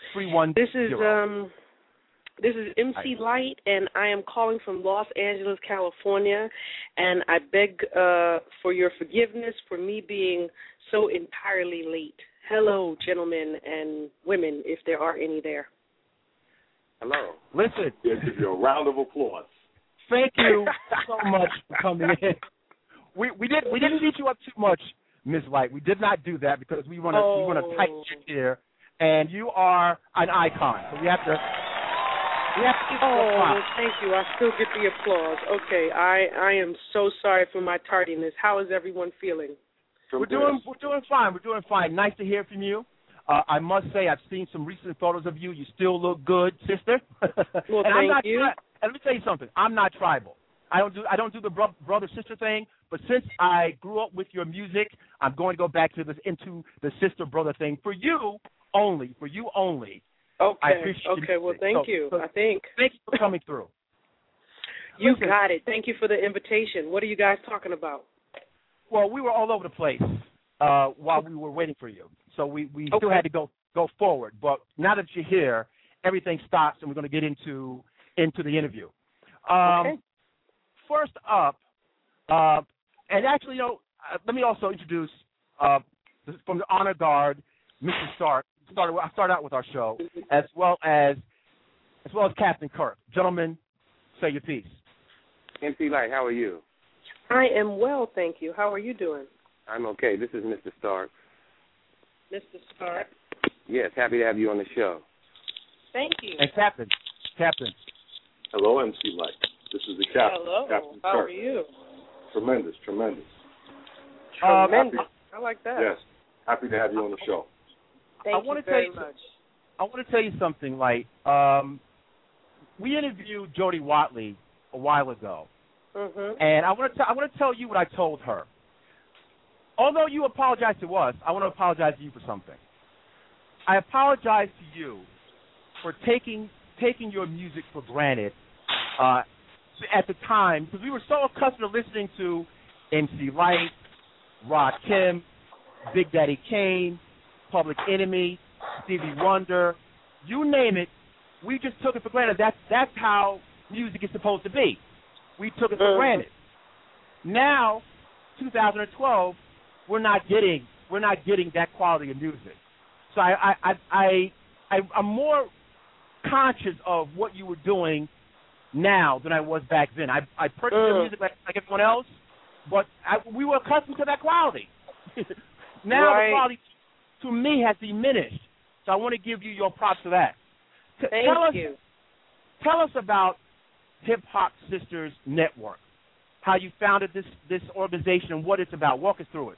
310. This is MC Light, and I am calling from Los Angeles, California, and I beg for your forgiveness for me being so entirely late. Hello, gentlemen and women, if there are any there. Hello. Listen. Yeah, give you a round of applause. Thank you so much for coming in. We didn't beat you up too much, Ms. Light. We did not do that because we want a tight ship here, and you are an icon. So we have to give applause. Thank you. I still get the applause. Okay, I am so sorry for my tardiness. How is everyone feeling? We're doing fine. We're doing fine. Nice to hear from you. I must say, I've seen some recent photos of you. You still look good, sister. Well, and thank you. And let me tell you something. I'm not tribal. I don't do the brother sister thing. But since I grew up with your music, I'm going to go back to into the sister brother thing for you only. For you only. Okay. Okay. Well, thank you. Thank you for coming through. You got it. Thank you for the invitation. What are you guys talking about? Well, we were all over the place while we were waiting for you. So we still had to go forward. But now that you're here, everything stops, and we're going to get into the interview. Okay. First up, and actually, let me also introduce from the honor guard, Mr. Stark. I start out with our show, as well as Captain Kirk. Gentlemen, say your piece. MC Light, how are you? I am well, thank you. How are you doing? I'm okay. This is Mr. Stark. Mr. Stark. Yes, happy to have you on the show. Thank you. And Captain. Hello, MC Light. This is the Captain. Hello. Captain How Kirk. are you? Tremendous. Tremendous. I like that. Yes. Happy to have you on the show. Thank you very much. I want to tell you something, Light. We interviewed Jody Watley a while ago, and I want to tell you what I told her. Although you apologized to us, I want to apologize to you for something. I apologize to you for taking your music for granted at the time, because we were so accustomed to listening to MC Light, Rod Kim, Big Daddy Kane, Public Enemy, Stevie Wonder, you name it. We just took it for granted. That's how music is supposed to be. We took it for granted. Now, 2012, we're not getting that quality of music. So I'm more conscious of what you were doing now than I was back then. I purchased your music like everyone else, but we were accustomed to that quality. Now the quality, to me, has diminished. So I want to give you your props for that. Thank you. Tell us about Hip Hop Sisters Network, how you founded this organization and what it's about. Walk us through it.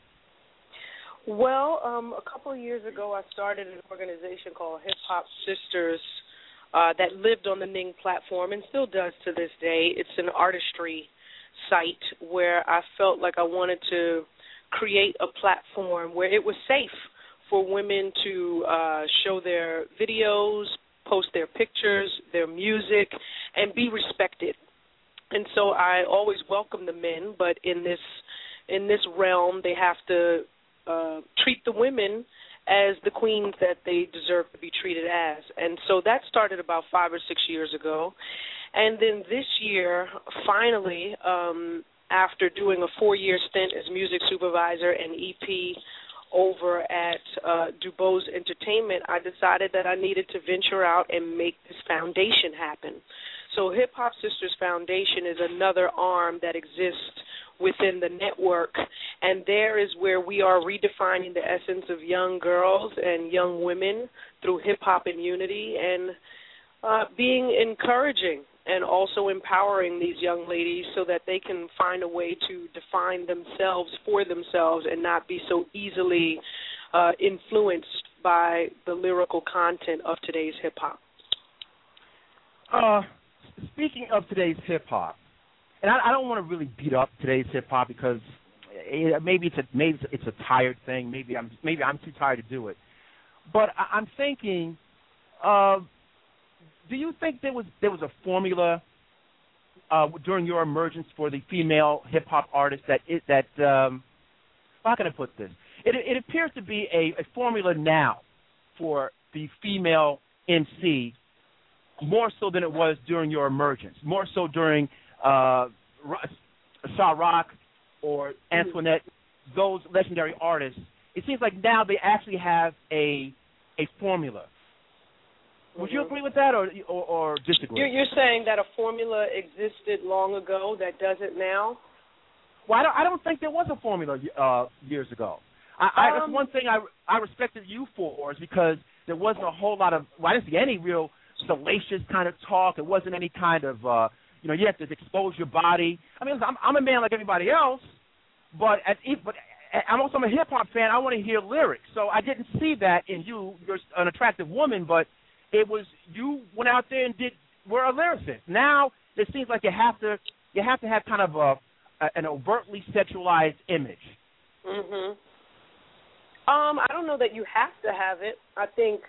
Well, a couple of years ago, I started an organization called Hip Hop Sisters that lived on the Ning platform and still does to this day. It's an artistry site where I felt like I wanted to create a platform where it was safe for women to show their videos, post their pictures, their music, and be respected. And so I always welcome the men, but in this realm, they have to treat the women as the queens that they deserve to be treated as. And so that started about 5 or 6 years ago. And then this year, finally, after doing a 4-year stint as music supervisor and EP over at DuBose Entertainment, I decided that I needed to venture out and make this foundation happen. So Hip Hop Sisters Foundation is another arm that exists within the network, and there is where we are redefining the essence of young girls and young women through hip-hop and unity, and being encouraging and also empowering these young ladies so that they can find a way to define themselves for themselves and not be so easily influenced by the lyrical content of today's hip-hop. Speaking of today's hip-hop, and I don't want to really beat up today's hip-hop because maybe it's a tired thing. Maybe I'm too tired to do it. But I'm thinking, do you think there was a formula during your emergence for the female hip-hop artist that how can I put this? It appears to be a formula now for the female MC, more so than it was during your emergence, more so during Shaw Rock or Antoinette, those legendary artists. It seems like now they actually have a formula. Would you agree with that or disagree? You're saying that a formula existed long ago that doesn't now? Well, I don't think there was a formula years ago. That's one thing I respected you for, is because there wasn't a whole lot of, I didn't see any real salacious kind of talk. It wasn't any kind of, you have to expose your body. I mean, I'm a man like everybody else, but I'm also a hip-hop fan. I want to hear lyrics. So I didn't see that in you. You're an attractive woman, but it was you went out there and were a lyricist. Now it seems like you have to have kind of an overtly sexualized image. Mhm. I don't know that you have to have it. I think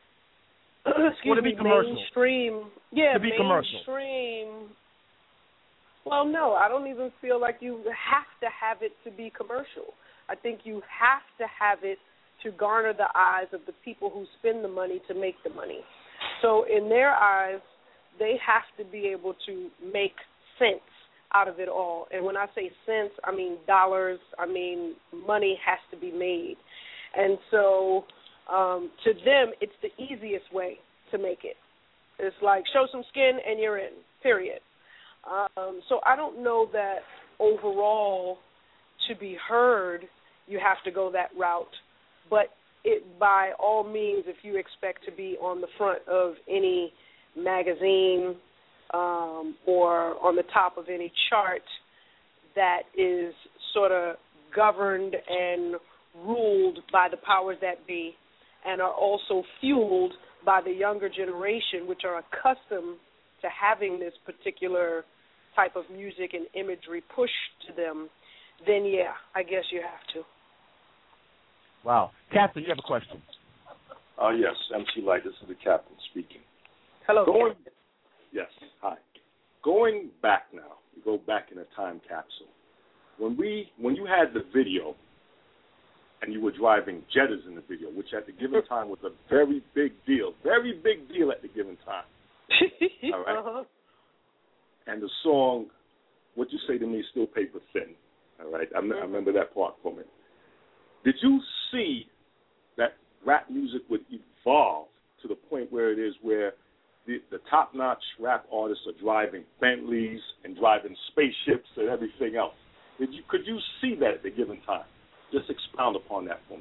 mainstream. Yeah, to be mainstream. Commercial. Well, no, I don't even feel like you have to have it to be commercial. I think you have to have it to garner the eyes of the people who spend the money to make the money. So in their eyes, they have to be able to make sense out of it all. And when I say sense, I mean dollars, I mean money has to be made. And so to them, it's the easiest way to make it. It's like show some skin and you're in, period. So I don't know that overall to be heard you have to go that route. But by all means, if you expect to be on the front of any magazine or on the top of any chart that is sort of governed and ruled by the powers that be and are also fueled by the younger generation, which are accustomed to having this particular type of music and imagery pushed to them, then, yeah, I guess you have to. Wow. Captain, you have a question. Yes, MC Light, this is the captain speaking. Hello. Yes, hi. Going back now, we go back in a time capsule. When you had the video and you were driving Jettas in the video, which at the given time was a very big deal at the given time. All right? Uh-huh. And the song, What You Say to Me, Still Paper Thin. All right? I remember that part from it. Did you see that rap music would evolve to the point where it is where the top-notch rap artists are driving Bentleys and driving spaceships and everything else? Could you see that at the given time? Just expound upon that for me.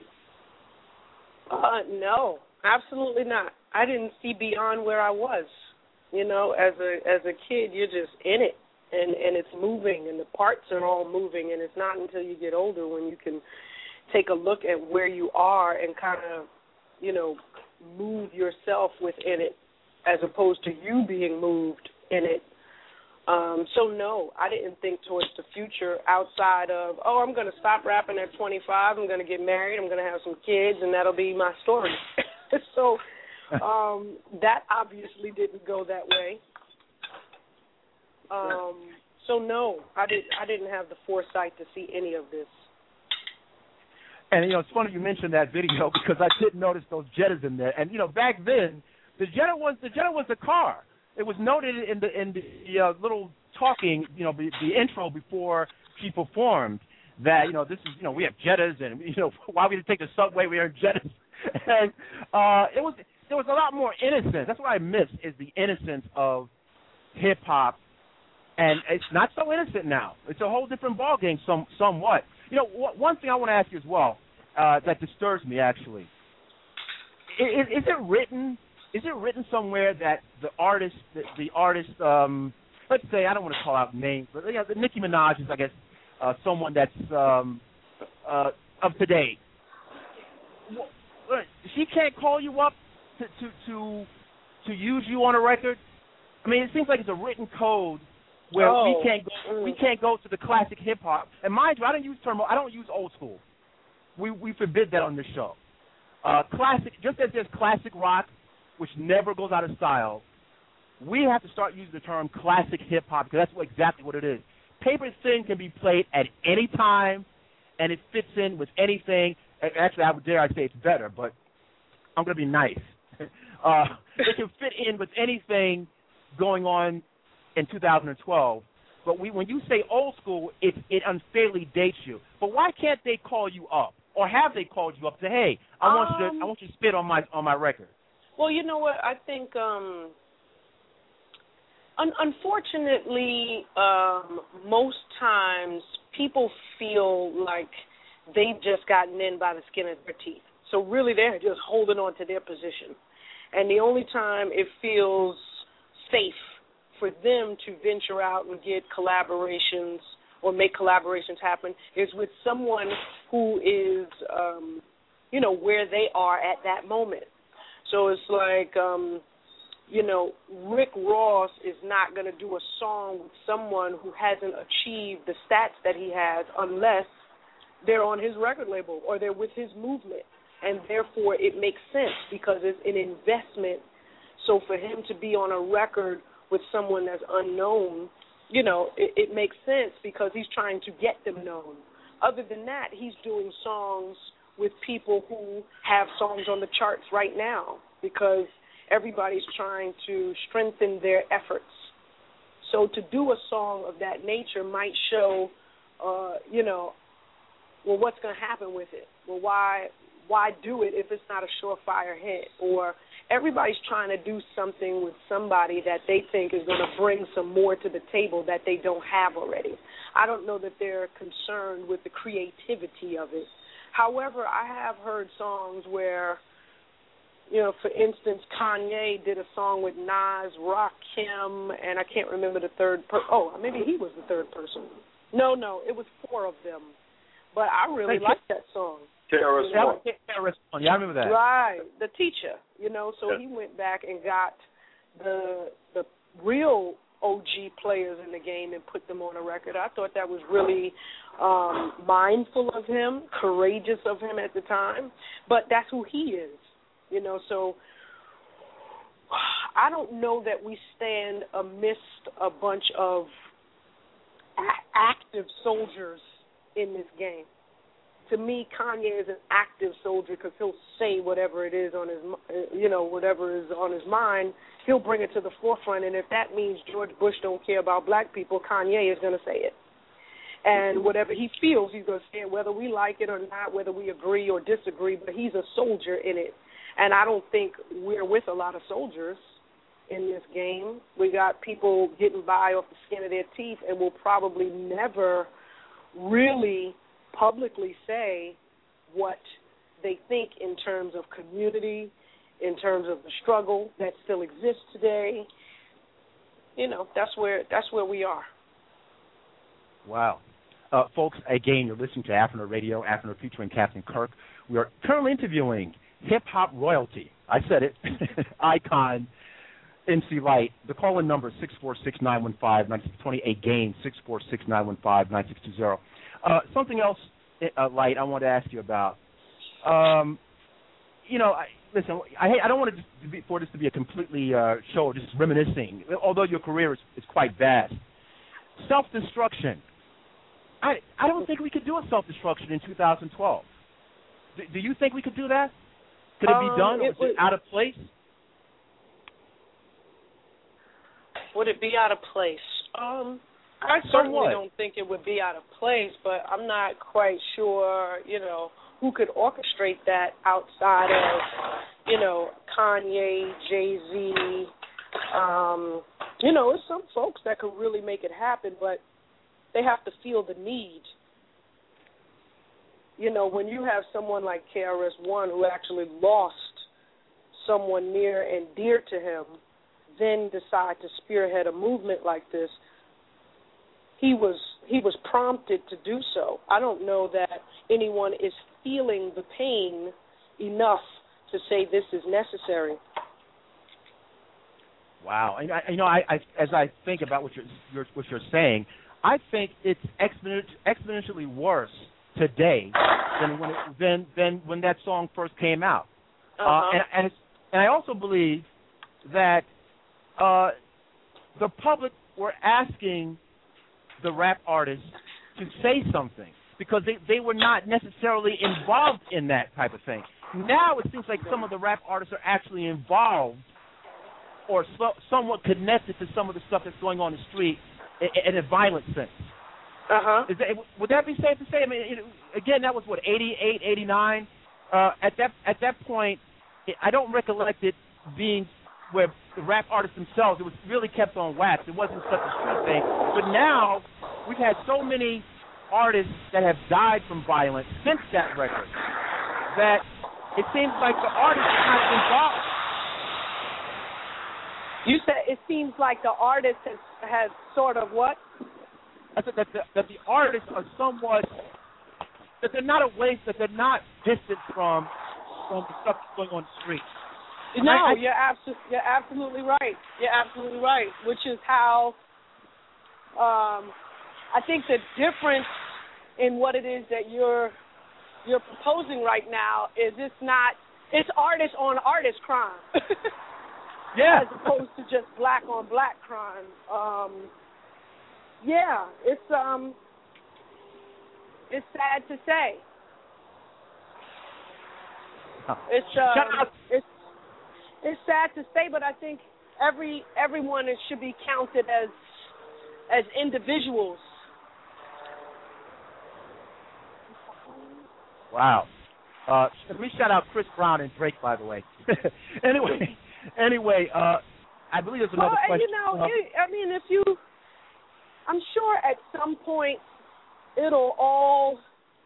No, absolutely not. I didn't see beyond where I was. You know, as a kid, you're just in it, and it's moving, and the parts are all moving, and it's not until you get older when you can take a look at where you are and kind of, move yourself within it as opposed to you being moved in it. So, no, I didn't think towards the future outside of, I'm going to stop rapping at 25, I'm going to get married, I'm going to have some kids, and that'll be my story. So that obviously didn't go that way. So, no, I didn't have the foresight to see any of this. And, it's funny you mentioned that video because I did notice those Jettas in there. And, back then, the Jetta was the car. It was noted in the little talking, the intro before she performed that, this is, we have Jettas and, why we didn't take the subway, we are Jettas. And there was a lot more innocence. That's what I miss is the innocence of hip hop, and it's not so innocent now. It's a whole different ballgame, somewhat. You know, one thing I want to ask you as well that disturbs me actually. Is it written somewhere that the artist, let's say, I don't want to call out names, but the Nicki Minaj is, I guess, someone that's of today. She can't call you up to use you on a record. I mean, it seems like it's a written code where we can't go to the classic hip hop. And mind you, I don't use old school. We forbid that on this show. Classic, just as there's classic rock, which never goes out of style, we have to start using the term classic hip hop because that's exactly what it is. Paper Thin can be played at any time, and it fits in with anything. Actually, I would dare I say it's better, but I'm going to be nice. It can fit in with anything going on in 2012. But when you say old school, it unfairly dates you. But why can't they call you up, or have they called you up? Say, hey, I want you to spit on my record. Well, you know what? I think, unfortunately, most times people feel like they've just gotten in by the skin of their teeth. So really, they're just holding on to their position. And the only time it feels safe for them to venture out and get collaborations or make collaborations happen is with someone who is, where they are at that moment. So it's like, Rick Ross is not going to do a song with someone who hasn't achieved the stats that he has unless they're on his record label or they're with his movement. And therefore it makes sense because it's an investment. So for him to be on a record with someone that's unknown, it makes sense because he's trying to get them known. Other than that, he's doing songs with people who have songs on the charts right now because everybody's trying to strengthen their efforts. So to do a song of that nature might show, what's going to happen with it? Well, why do it if it's not a surefire hit? Or everybody's trying to do something with somebody that they think is going to bring some more to the table that they don't have already. I don't know that they're concerned with the creativity of it. However, I have heard songs where, for instance, Kanye did a song with Nas, Rakim, and I can't remember the third person. Oh, maybe he was the third person. No, it was four of them. But I really liked that song. KRS-One. Yeah, I remember that. Right, the teacher, so he went back and got the real OG players in the game and put them on a record. I thought that was really mindful of him, courageous of him at the time, but that's who he is, so I don't know that we stand amidst a bunch of active soldiers in this game. To me, Kanye is an active soldier because he'll say whatever it is on his, whatever is on his mind, he'll bring it to the forefront. And if that means George Bush don't care about black people, Kanye is going to say it. And whatever he feels, he's going to say it, whether we like it or not, whether we agree or disagree. But he's a soldier in it. And I don't think we're with a lot of soldiers in this game. We got people getting by off the skin of their teeth and will probably never really publicly say what they think in terms of community, in terms of the struggle that still exists today. That's where we are. Wow. Folks, again, you're listening to Afternoon Radio, Afternoon featuring Captain Kirk. We are currently interviewing hip-hop royalty. I said it. Icon MC Light. The call-in number is 646-915-9620. Again, 646-915-9620. Something else, Light, I want to ask you about. Listen, I don't want for this to be a completely show just reminiscing, although your career is quite vast. Self-destruction. I don't think we could do a self-destruction in 2012. Do you think we could do that? Could it be done, or is it out of place? Would it be out of place? I certainly don't think it would be out of place, but I'm not quite sure, who could orchestrate that outside of, Kanye, Jay-Z, You know, there's some folks that could really make it happen, but they have to feel the need. You know, when you have someone like KRS-One who actually lost someone near and dear to him, then decide to spearhead a movement like this, he was prompted to do so. I don't know that anyone is feeling the pain enough to say this is necessary. Wow, as I think about what you're saying, I think it's exponentially worse today than when that song first came out. And I also believe that the public were asking the rap artists to say something because they were not necessarily involved in that type of thing. Now it seems like some of the rap artists are actually involved or somewhat connected to some of the stuff that's going on in the street in a violent sense. Would that be safe to say? I mean, again, that was, 88, 89? At that point, I don't recollect it being where the rap artists themselves, it was really kept on wax. It wasn't such a street thing. But now, we've had so many artists that have died from violence since that record that it seems like the artist is not involved. You said it seems like the artist has sort of what? I said that the artists are somewhat, that they're not away, that they're not distant from the stuff that's going on the street. No, you're absolutely right. You're absolutely right. Which is how I think the difference in what it is that you're proposing right now is it's artist on artist crime. Yeah. As opposed to just black on black crime. It's sad to say. It's sad to say, but I think everyone should be counted as individuals. Wow. Let me shout out Chris Brown and Drake, by the way. Anyway, I believe there's another question. I'm sure at some point it'll all,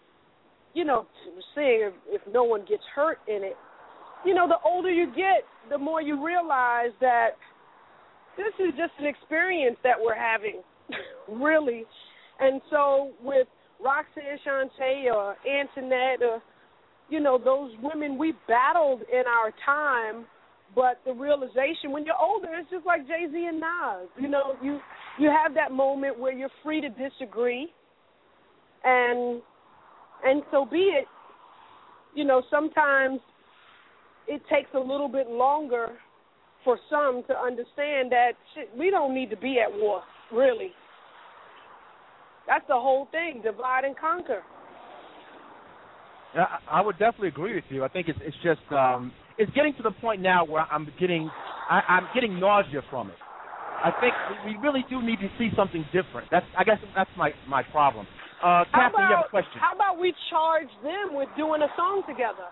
saying if no one gets hurt in it, the older you get, the more you realize that this is just an experience that we're having, really. And so with Roxanne Shante or Antoinette or, those women we battled in our time, but the realization when you're older, it's just like Jay-Z and Nas. You have that moment where you're free to disagree, and so be it. Sometimes it takes a little bit longer for some to understand that we don't need to be at war, really. That's the whole thing, divide and conquer. Yeah, I would definitely agree with you. I think it's just it's getting to the point now where I'm getting nausea from it. I think we really do need to see something different. I guess that's my problem. Kathy, you have a question. How about we charge them with doing a song together?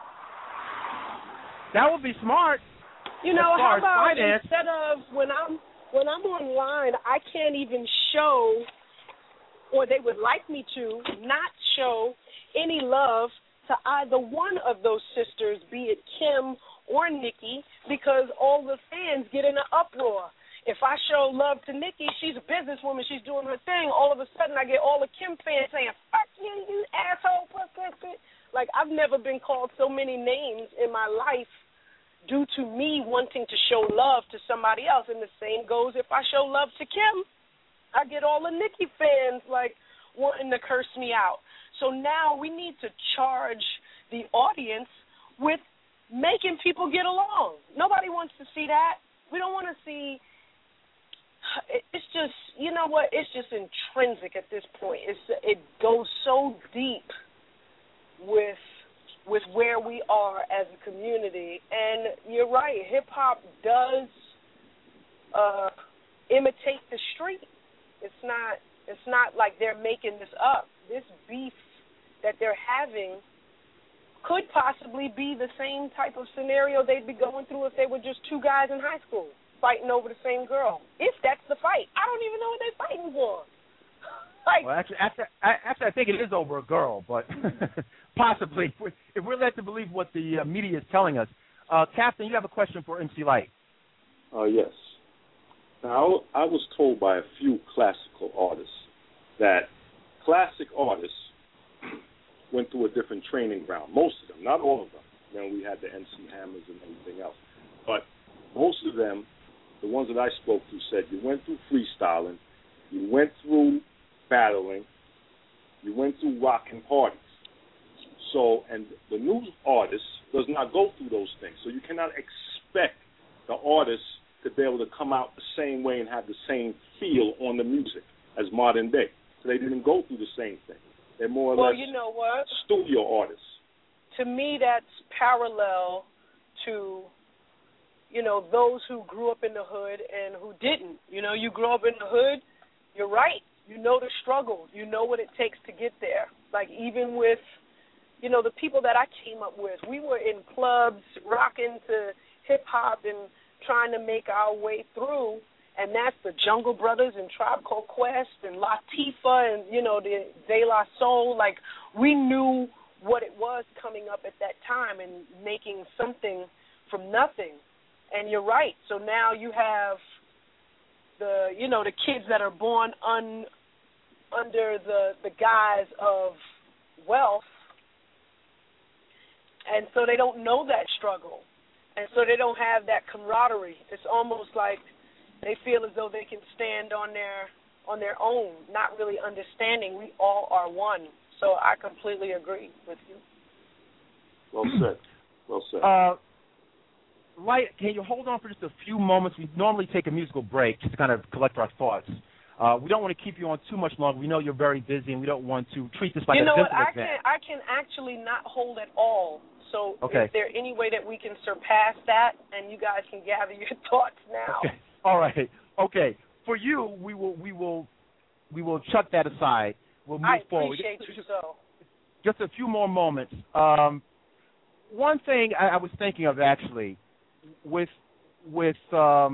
That would be smart. How about instead of when I'm online, I can't even show, or they would like me to not show any love to either one of those sisters, be it Kim or Nikki, because all the fans get in an uproar. If I show love to Nikki, she's a businesswoman, she's doing her thing. All of a sudden, I get all the Kim fans saying, "Fuck you, you asshole!" Like, I've never been called so many names in my life due to me wanting to show love to somebody else. And the same goes if I show love to Kim. I get all the Nikki fans, like, wanting to curse me out. So now we need to charge the audience with making people get along. Nobody wants to see that. We don't want to see... It's just, it's just intrinsic at this point. It goes so deep with where we are as a community. And you're right, hip-hop does imitate the street. It's not like they're making this up. This beef that they're having could possibly be the same type of scenario they'd be going through if they were just two guys in high school. fighting over the same girl. If that's the fight, I don't even know what they're fighting for. Like, well, actually, I think it is over a girl, but possibly if we're led to believe what the media is telling us. Captain, you have a question for MC Lyte. Yes. Now, I was told by a few classical artists that classic artists went through a different training ground. Most of them, not all of them. Then we had the MC Hammers and everything else. But most of them, the ones that I spoke to, said you went through freestyling, you went through battling, you went through rocking parties. So, and the new artist does not go through those things. So you cannot expect the artist to be able to come out the same way and have the same feel on the music as modern day. So they didn't go through the same thing. They're more or less you know what? studio artists. To me, that's parallel to, you know, those who grew up in the hood and who didn't. You know, you grew up in the hood, you're right. You know the struggle. You know what it takes to get there. Like, even with, you know, the people that I came up with, we were in clubs rocking to hip-hop and trying to make our way through, and that's the Jungle Brothers and Tribe Called Quest and Latifah and, you know, the De La Soul. Like, we knew what it was coming up at that time and making something from nothing. And you're right. So now you have the, you know, the kids that are born under the guise of wealth, and so they don't know that struggle. And so they don't have that camaraderie. It's almost like they feel as though they can stand on their own, not really understanding we all are one. So I completely agree with you. Well said. Well said. Lyte, can you hold on for just a few moments? We normally take a musical break just to kind of collect our thoughts. We don't want to keep you on too much longer. We know you're very busy, and we don't want to treat this like a simple event. I can actually not hold at all. So okay. Is there any way that we can surpass that and you guys can gather your thoughts now? Okay. All right. Okay. For you, we will chuck that aside. We'll move forward. I appreciate you so. Just a few more moments. One thing I was thinking of actually with the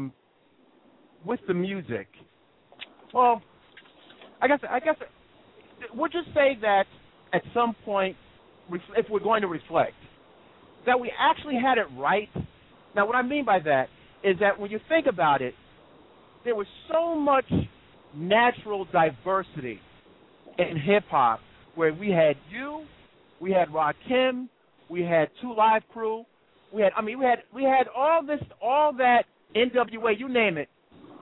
music. Well, I guess we'll just say that at some point, if we're going to reflect, that we actually had it right. Now, what I mean by that is that when you think about it, there was so much natural diversity in hip-hop where we had you, we had Rakim, we had 2 Live Crew, we had all that NWA, you name it.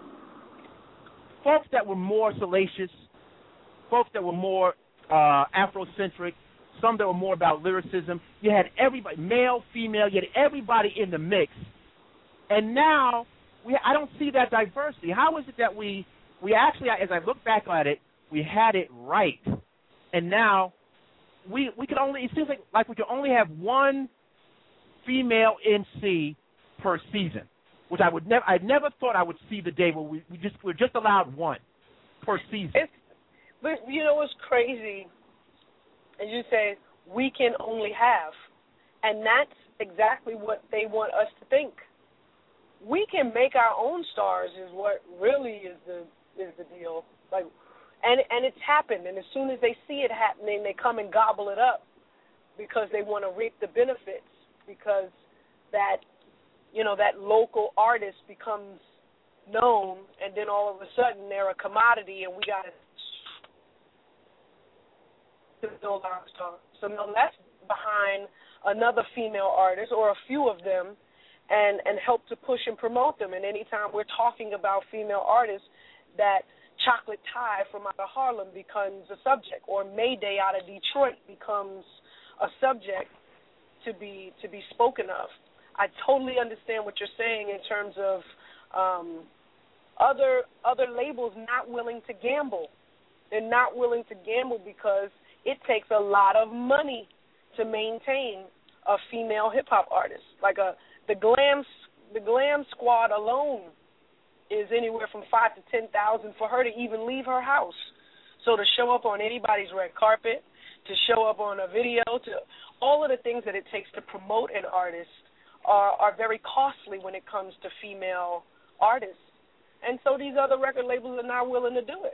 Folks that were more salacious, folks that were more Afrocentric, some that were more about lyricism. You had everybody, male, female, you had everybody in the mix. And now, I don't see that diversity. How is it that we actually, as I look back at it, we had it right. And now, we could only, it seems like we could only have one female MC per season, which I never thought I would see the day where we're just allowed one per season. But you know what's crazy? As you say, we can only have, and that's exactly what they want us to think. We can make our own stars is what really is the deal. Like, and it's happened. And as soon as they see it happening, they come and gobble it up because they want to reap the benefits. Because that, you know, that local artist becomes known, and then all of a sudden they're a commodity, and we got to build our star. So no, that's behind another female artist or a few of them, and help to push and promote them. And anytime we're talking about female artists, that Chocolate Thai from out of Harlem becomes a subject, or Mayday out of Detroit becomes a subject to be spoken of. I totally understand what you're saying in terms of other labels not willing to gamble. They're not willing to gamble because it takes a lot of money to maintain a female hip hop artist. Like the glam squad alone is anywhere from $5,000 to $10,000 for her to even leave her house. So to show up on anybody's red carpet, to show up on a video, to all of the things that it takes to promote an artist are very costly when it comes to female artists. And so these other record labels are not willing to do it.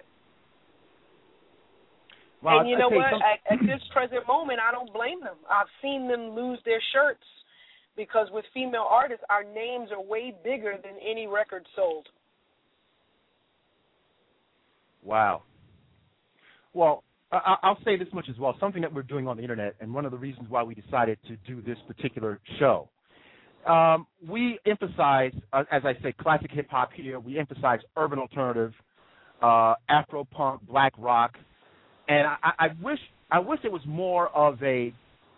Well, and you know what? At this present moment, I don't blame them. I've seen them lose their shirts because with female artists, our names are way bigger than any record sold. Wow. Well, I'll say this much as well. Something that we're doing on the Internet, and one of the reasons why we decided to do this particular show, we emphasize, as I say, classic hip-hop here. We emphasize urban alternative, Afro-punk, black rock. And I wish it was more of a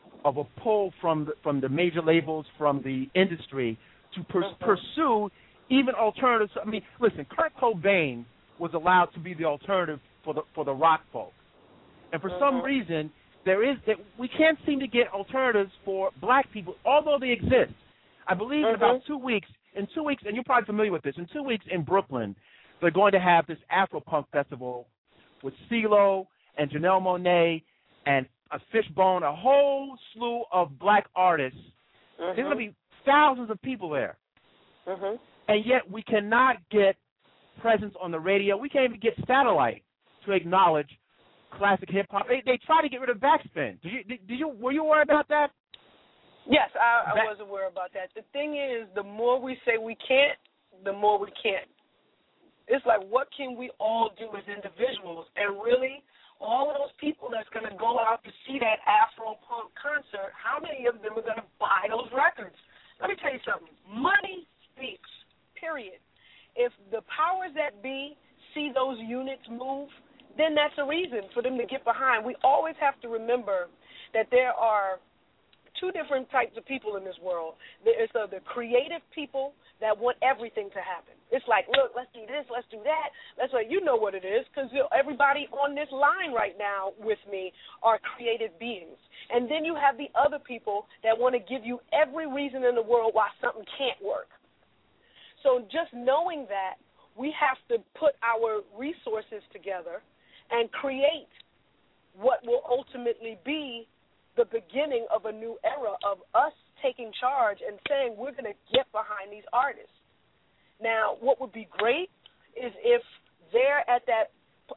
pull from the major labels, from the industry to pursue even alternatives. I mean, listen, Kurt Cobain was allowed to be the alternative for the rock folk, and for some reason we can't seem to get alternatives for black people, although they exist. I believe in about 2 weeks. In 2 weeks, and you're probably familiar with this. In 2 weeks in Brooklyn, they're going to have this Afro-punk festival with CeeLo and Janelle Monáe and a Fishbone, a whole slew of black artists. There's going to be thousands of people there. And yet we cannot get presence on the radio. We can't even get satellite to acknowledge classic hip-hop. They try to get rid of Backspin. Were you worried about that? Yes, I was aware about that. The thing is, the more we say we can't, the more we can't. It's like, what can we all do as individuals? And really, all of those people that's going to go out to see that Afro-punk concert, how many of them are going to buy those records? Let me tell you something. Money speaks, period. If the powers that be see those units move, then that's a reason for them to get behind. We always have to remember that there are two different types of people in this world. There's the creative people that want everything to happen. It's like, look, let's do this, let's do that. Let's like, you know what it is, because everybody on this line right now with me are creative beings. And then you have the other people that want to give you every reason in the world why something can't work. So just knowing that, we have to put our resources together and create what will ultimately be the beginning of a new era of us taking charge and saying we're going to get behind these artists. Now, what would be great is if they're at that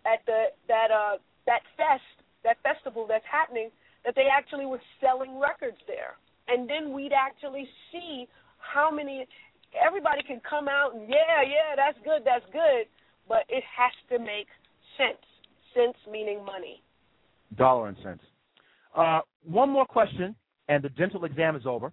festival that's happening, that they actually were selling records there, and then we'd actually see how many. Everybody can come out and yeah, that's good, but it has to make sense. Sense meaning money. Dollar and cents. One more question, and the dental exam is over.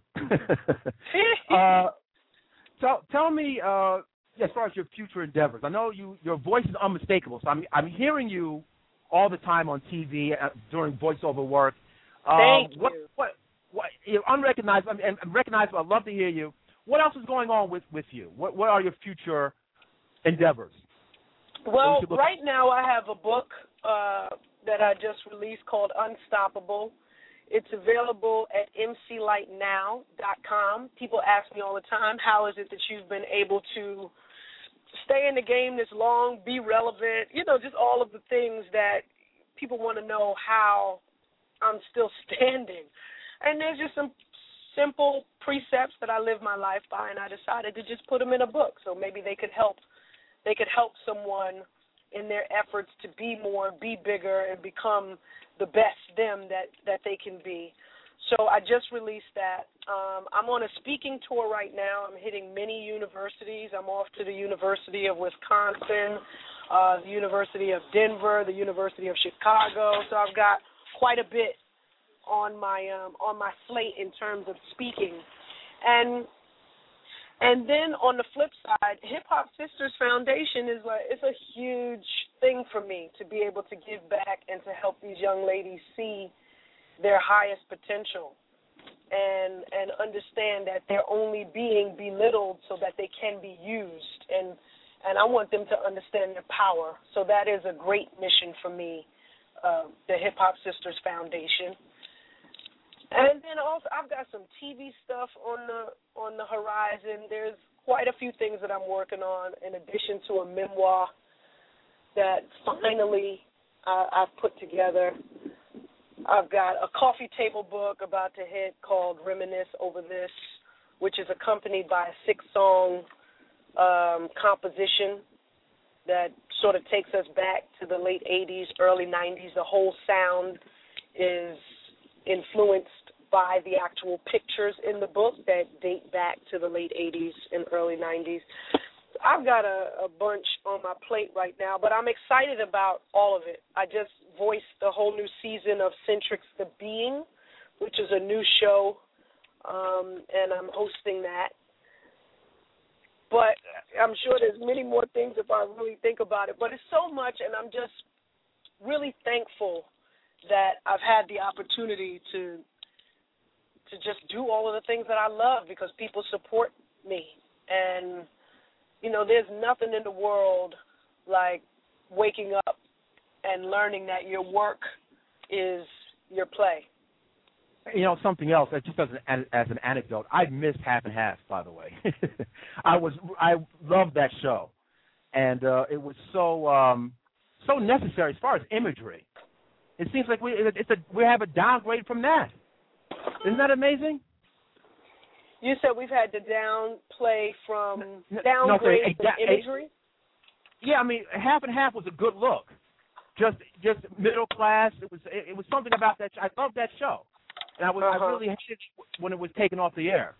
Tell me, as far as your future endeavors, I know your voice is unmistakable, so I'm hearing you all the time on TV during voiceover work. Thank you. What you're unrecognizable and recognizable. I'd love to hear you. What else is going on with you? What are your future endeavors? Well, right now I have a book that I just released called Unstoppable. It's available at mclightnow.com. People ask me all the time, how is it that you've been able to stay in the game this long, be relevant, just all of the things that people want to know how I'm still standing. And there's just some simple precepts that I live my life by, and I decided to just put them in a book so maybe they could help someone in their efforts to be more, be bigger, and become the best them that they can be. So I just released that. I'm on a speaking tour right now. I'm hitting many universities. I'm off to the University of Wisconsin, the University of Denver, the University of Chicago. So I've got quite a bit on my slate in terms of speaking. And then on the flip side, Hip Hop Sisters Foundation it's a huge thing for me to be able to give back and to help these young ladies see their highest potential and understand that they're only being belittled so that they can be used. And I want them to understand their power. So that is a great mission for me, the Hip Hop Sisters Foundation. And then also I've got some TV stuff on the horizon. There's quite a few things that I'm working on in addition to a memoir that finally I've put together. I've got a coffee table book about to hit called Reminisce Over This, which is accompanied by a 6-song composition that sort of takes us back to the late 80s, early 90s. The whole sound is influenced by the actual pictures in the book that date back to the late 80s and early 90s. I've got a bunch on my plate right now, but I'm excited about all of it. I just voiced the whole new season of Centric's The Being, which is a new show, and I'm hosting that. But I'm sure there's many more things if I really think about it. But it's so much, and I'm just really thankful that I've had the opportunity to just do all of the things that I love because people support me. And, you know, there's nothing in the world like waking up and learning that your work is your play. You know, something else, just as an anecdote, I missed Half and Half, by the way. I loved that show, and it was so necessary as far as imagery. It seems like we have a downgrade from that. Isn't that amazing? You said we've had to downgrade from imagery? Yeah, I mean, Half and Half was a good look. Just middle class. It was something about that. I loved that show. And I really hated it when it was taken off the air.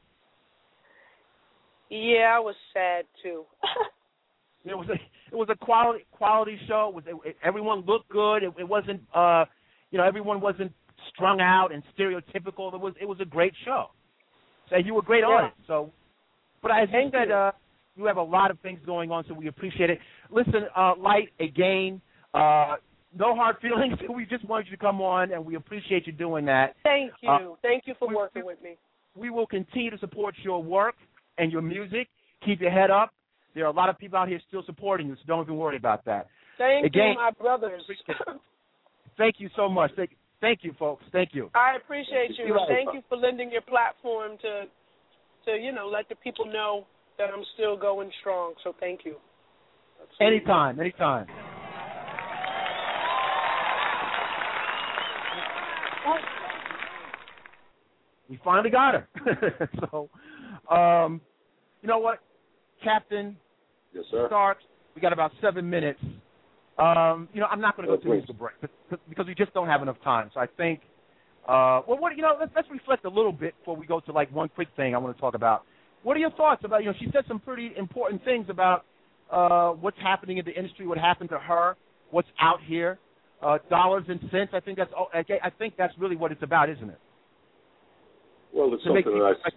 Yeah, I was sad too. It was a quality show. Everyone looked good. It wasn't everyone wasn't strung out and stereotypical. It was a great show. And you were great on it. So, but as you said, you have a lot of things going on, so we appreciate it. Listen, Light, again. No hard feelings. We just wanted you to come on, and we appreciate you doing that. Thank you. Thank you for working with me. We will continue to support your work and your music. Keep your head up. There are a lot of people out here still supporting you, so don't even worry about that. Thank you, my brothers. Thank you so much. Thank you, folks. Thank you. I appreciate you. Thank you for lending your platform to let the people know that I'm still going strong. So thank you. Anytime. We finally got her. So, you know what, Captain? Yes, sir. Starks, we got about 7 minutes. I'm not going to go to musical break because we just don't have enough time. So I think, let's reflect a little bit before we go to like one quick thing I want to talk about. What are your thoughts about? She said some pretty important things about what's happening in the industry, what happened to her, what's out here. Dollars and cents. I think that's really what it's about, isn't it? Well, it's something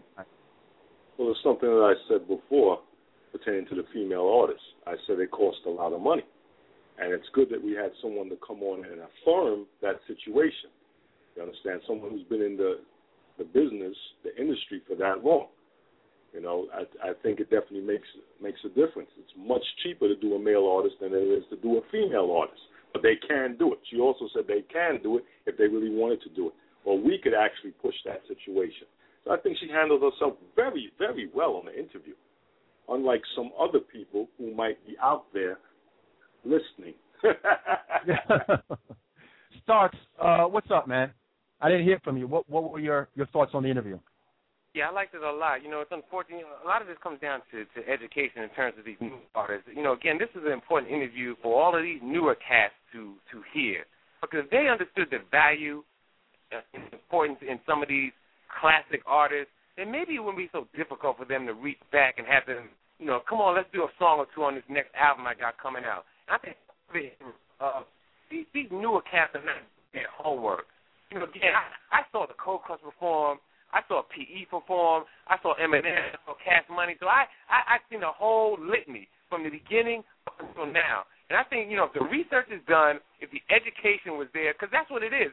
that I said before pertaining to the female artists. I said they cost a lot of money, and it's good that we had someone to come on and affirm that situation. You understand? Someone who's been in the business, the industry for that long. I think it definitely makes a difference. It's much cheaper to do a male artist than it is to do a female artist. But they can do it. She also said they can do it if they really wanted to do it. Or we could actually push that situation. So I think she handled herself very, very well on the interview, unlike some other people who might be out there listening. Starks, what's up, man? I didn't hear from you. What were your thoughts on the interview? Yeah, I liked it a lot. It's unfortunate. A lot of this comes down to education in terms of these new artists. Again, this is an important interview for all of these newer cats to hear, because they understood the value and importance in some of these classic artists, then maybe it wouldn't be so difficult for them to reach back and have them, come on, let's do a song or two on this next album I got coming out. And I think these newer cats are not doing their homework. Again, I saw the Cold Cuts perform. I saw P.E. perform. I saw Eminem. I saw Cash Money. So I seen the whole litany from the beginning up until now. And I think, if the research is done, if the education was there, because that's what it is.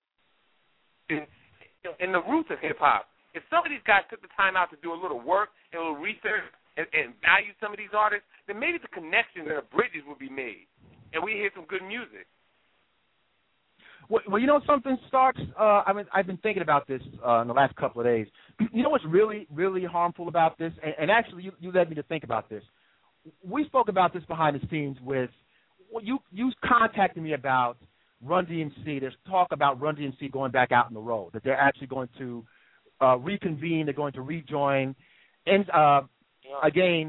In the roots of hip-hop, if some of these guys took the time out to do a little work and a little research and value some of these artists, then maybe the connections and the bridges would be made, and we hear some good music. Well, you know something, Starks? I've been thinking about this in the last couple of days. You know what's really, really harmful about this? And actually, you led me to think about this. We spoke about this behind the scenes with you contacted me about Run DMC. There's talk about Run DMC going back out on the road, that they're actually going to reconvene. They're going to rejoin. And, again,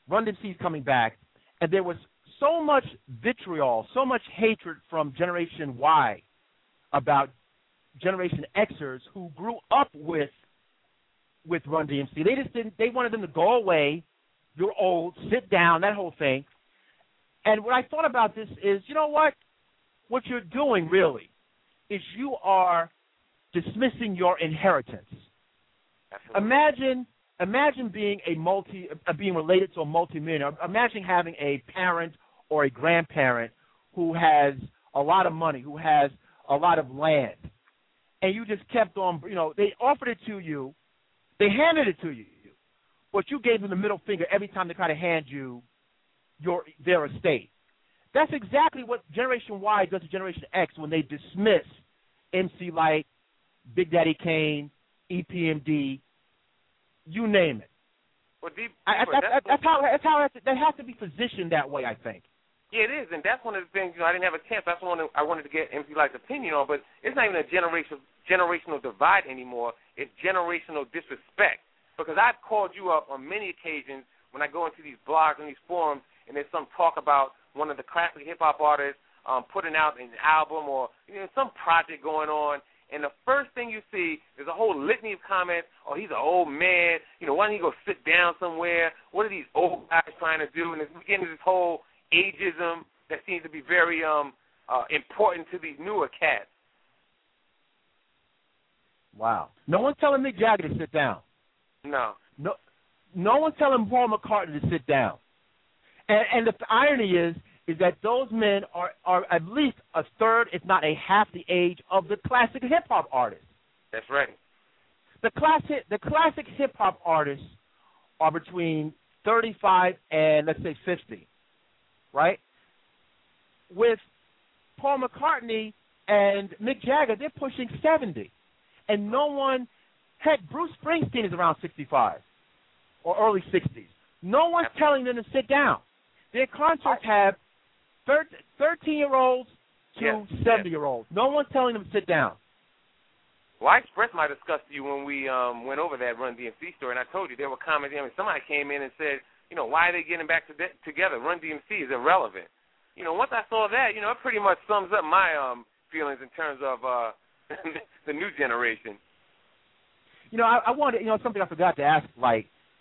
Run DMC's coming back, and there was so much vitriol, so much hatred from Generation Y about Generation Xers who grew up with Run DMC. They just didn't. They wanted them to go away. You're old. Sit down. That whole thing. And what I thought about this is, you know what? What you're doing really is you are dismissing your inheritance. Absolutely. Imagine being being related to a multimillionaire. Imagine having a parent or a grandparent who has a lot of money, who has a lot of land, and you just kept on. They offered it to you, they handed it to you, but you gave them the middle finger every time they try to hand you their estate. That's exactly what Generation Y does to Generation X when they dismiss MC Lyte, Big Daddy Kane, EPMD, you name it. Well, that has to be positioned that way, I think. Yeah, it is, and that's one of the things. I didn't have a chance. That's one I wanted to get MC Lyte's opinion on. But it's not even a generational divide anymore. It's generational disrespect. Because I've called you up on many occasions when I go into these blogs and these forums, and there's some talk about one of the classic hip hop artists putting out an album or some project going on. And the first thing you see is a whole litany of comments. Oh, he's an old man. Why don't he go sit down somewhere? What are these old guys trying to do? And it's beginning this whole ageism that seems to be very important to these newer cats. Wow. No one's telling Mick Jagger to sit down. No one's telling Paul McCartney to sit down. And the irony is that those men are at least a third, if not a half, the age of the classic hip hop artists. That's right. The classic hip hop artists are between 35 and let's say 50, right? With Paul McCartney and Mick Jagger, they're pushing 70, and no one. Heck, Bruce Springsteen is around 65 or early 60s. No one's telling them to sit down. Their concerts have 13-year-olds to 70-year-olds. No one's telling them to sit down. Well, I expressed my disgust to you when we went over that Run DMC story, and I told you there were comments. Somebody came in and said, why are they getting back together? Run DMC is irrelevant. Once I saw that, it pretty much sums up my feelings in terms of the new generation. I wanted, something I forgot to ask, what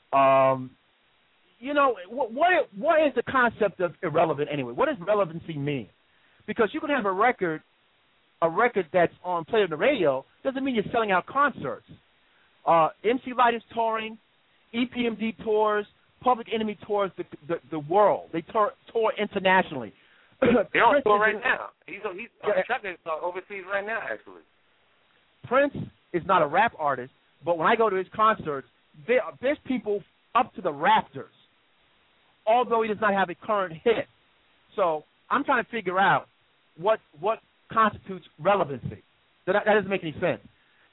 is the concept of irrelevant anyway? What does relevancy mean? Because you can have a record that's on play on the radio, doesn't mean you're selling out concerts. MC Lyte is touring, EPMD tours, Public Enemy tours the world. They tour internationally. They're on tour right now. Chuck is overseas right now, actually. Prince is not a rap artist. But when I go to his concerts, there's people up to the rafters, although he does not have a current hit. So I'm trying to figure out what constitutes relevancy. That doesn't make any sense.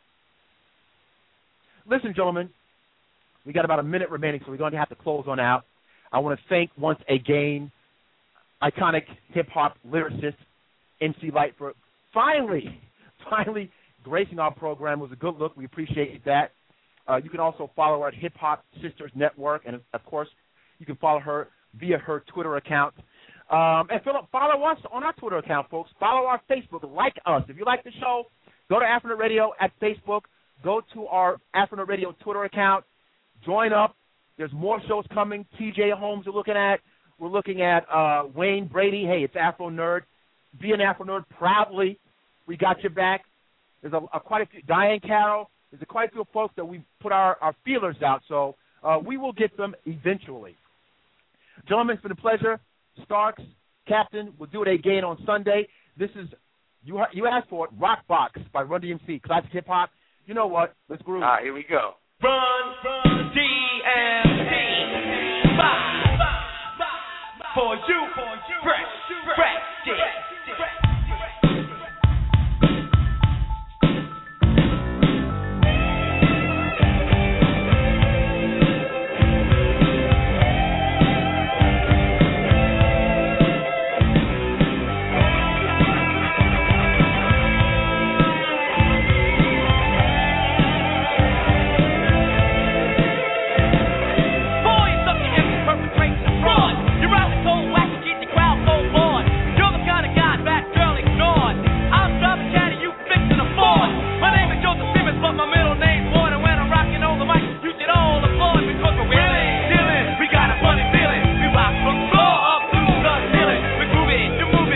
Listen, gentlemen, we got about a minute remaining, so we're going to have to close on out. I want to thank once again iconic hip-hop lyricist MC Lyte for finally gracing our program. It was a good look. We appreciate that. You can also follow her at Hip Hop Sisters Network, and, of course, you can follow her via her Twitter account. And follow us on our Twitter account, folks. Follow our Facebook. Like us. If you like the show, go to Afronet Radio at Facebook. Go to our Afronet Radio Twitter account. Join up. There's more shows coming. TJ Holmes we're looking at. We're looking at Wayne Brady. Hey, it's Afro Nerd. Be an Afro Nerd proudly. We got your back. There's quite a few. Diane Carroll. There's quite a few folks that we put our feelers out. So we will get them eventually. Gentlemen, it's been a pleasure. Starks, Captain, we'll do it again on Sunday. This is, you asked for it, Rock Box by Run DMC, classic hip-hop. You know what? Let's groove. All right, here we go. Run DMC. For you, fresh, Boys of the heavy perpetrators.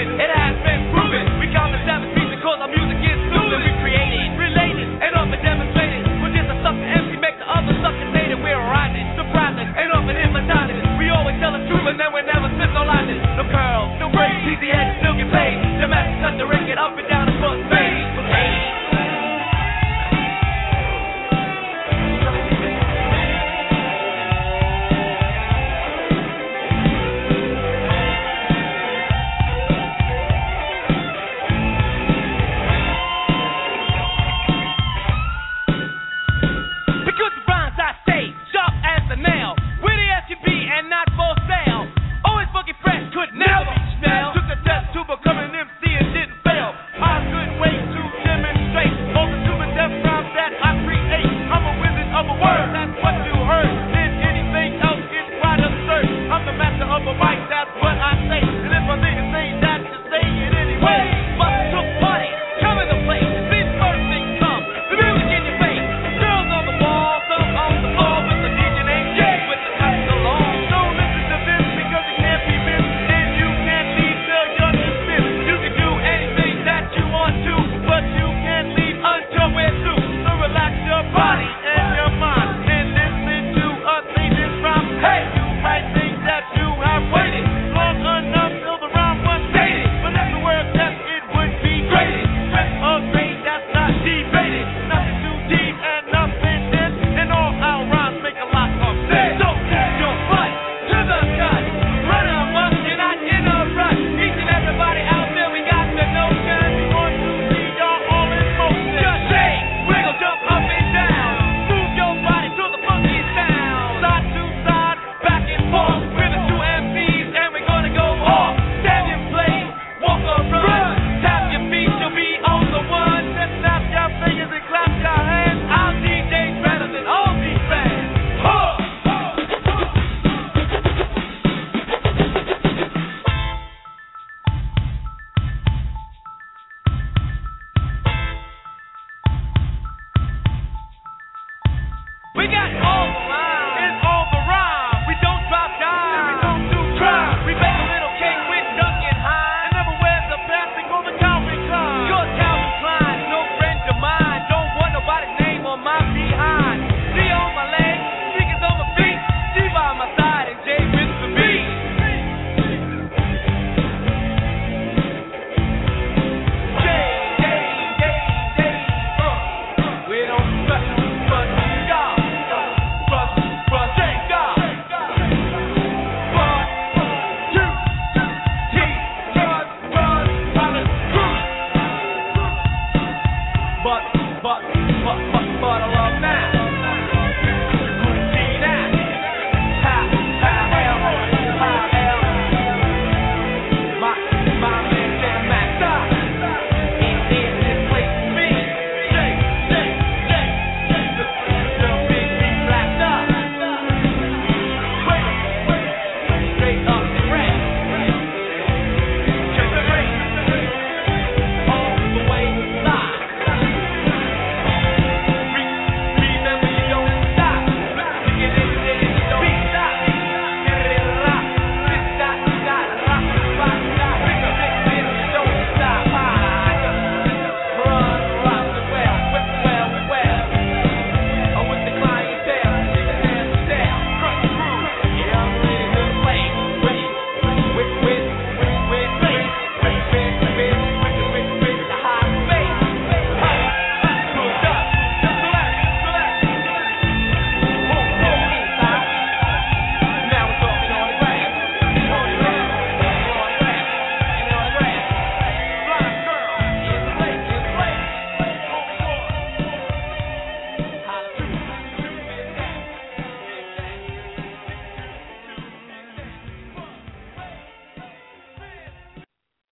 it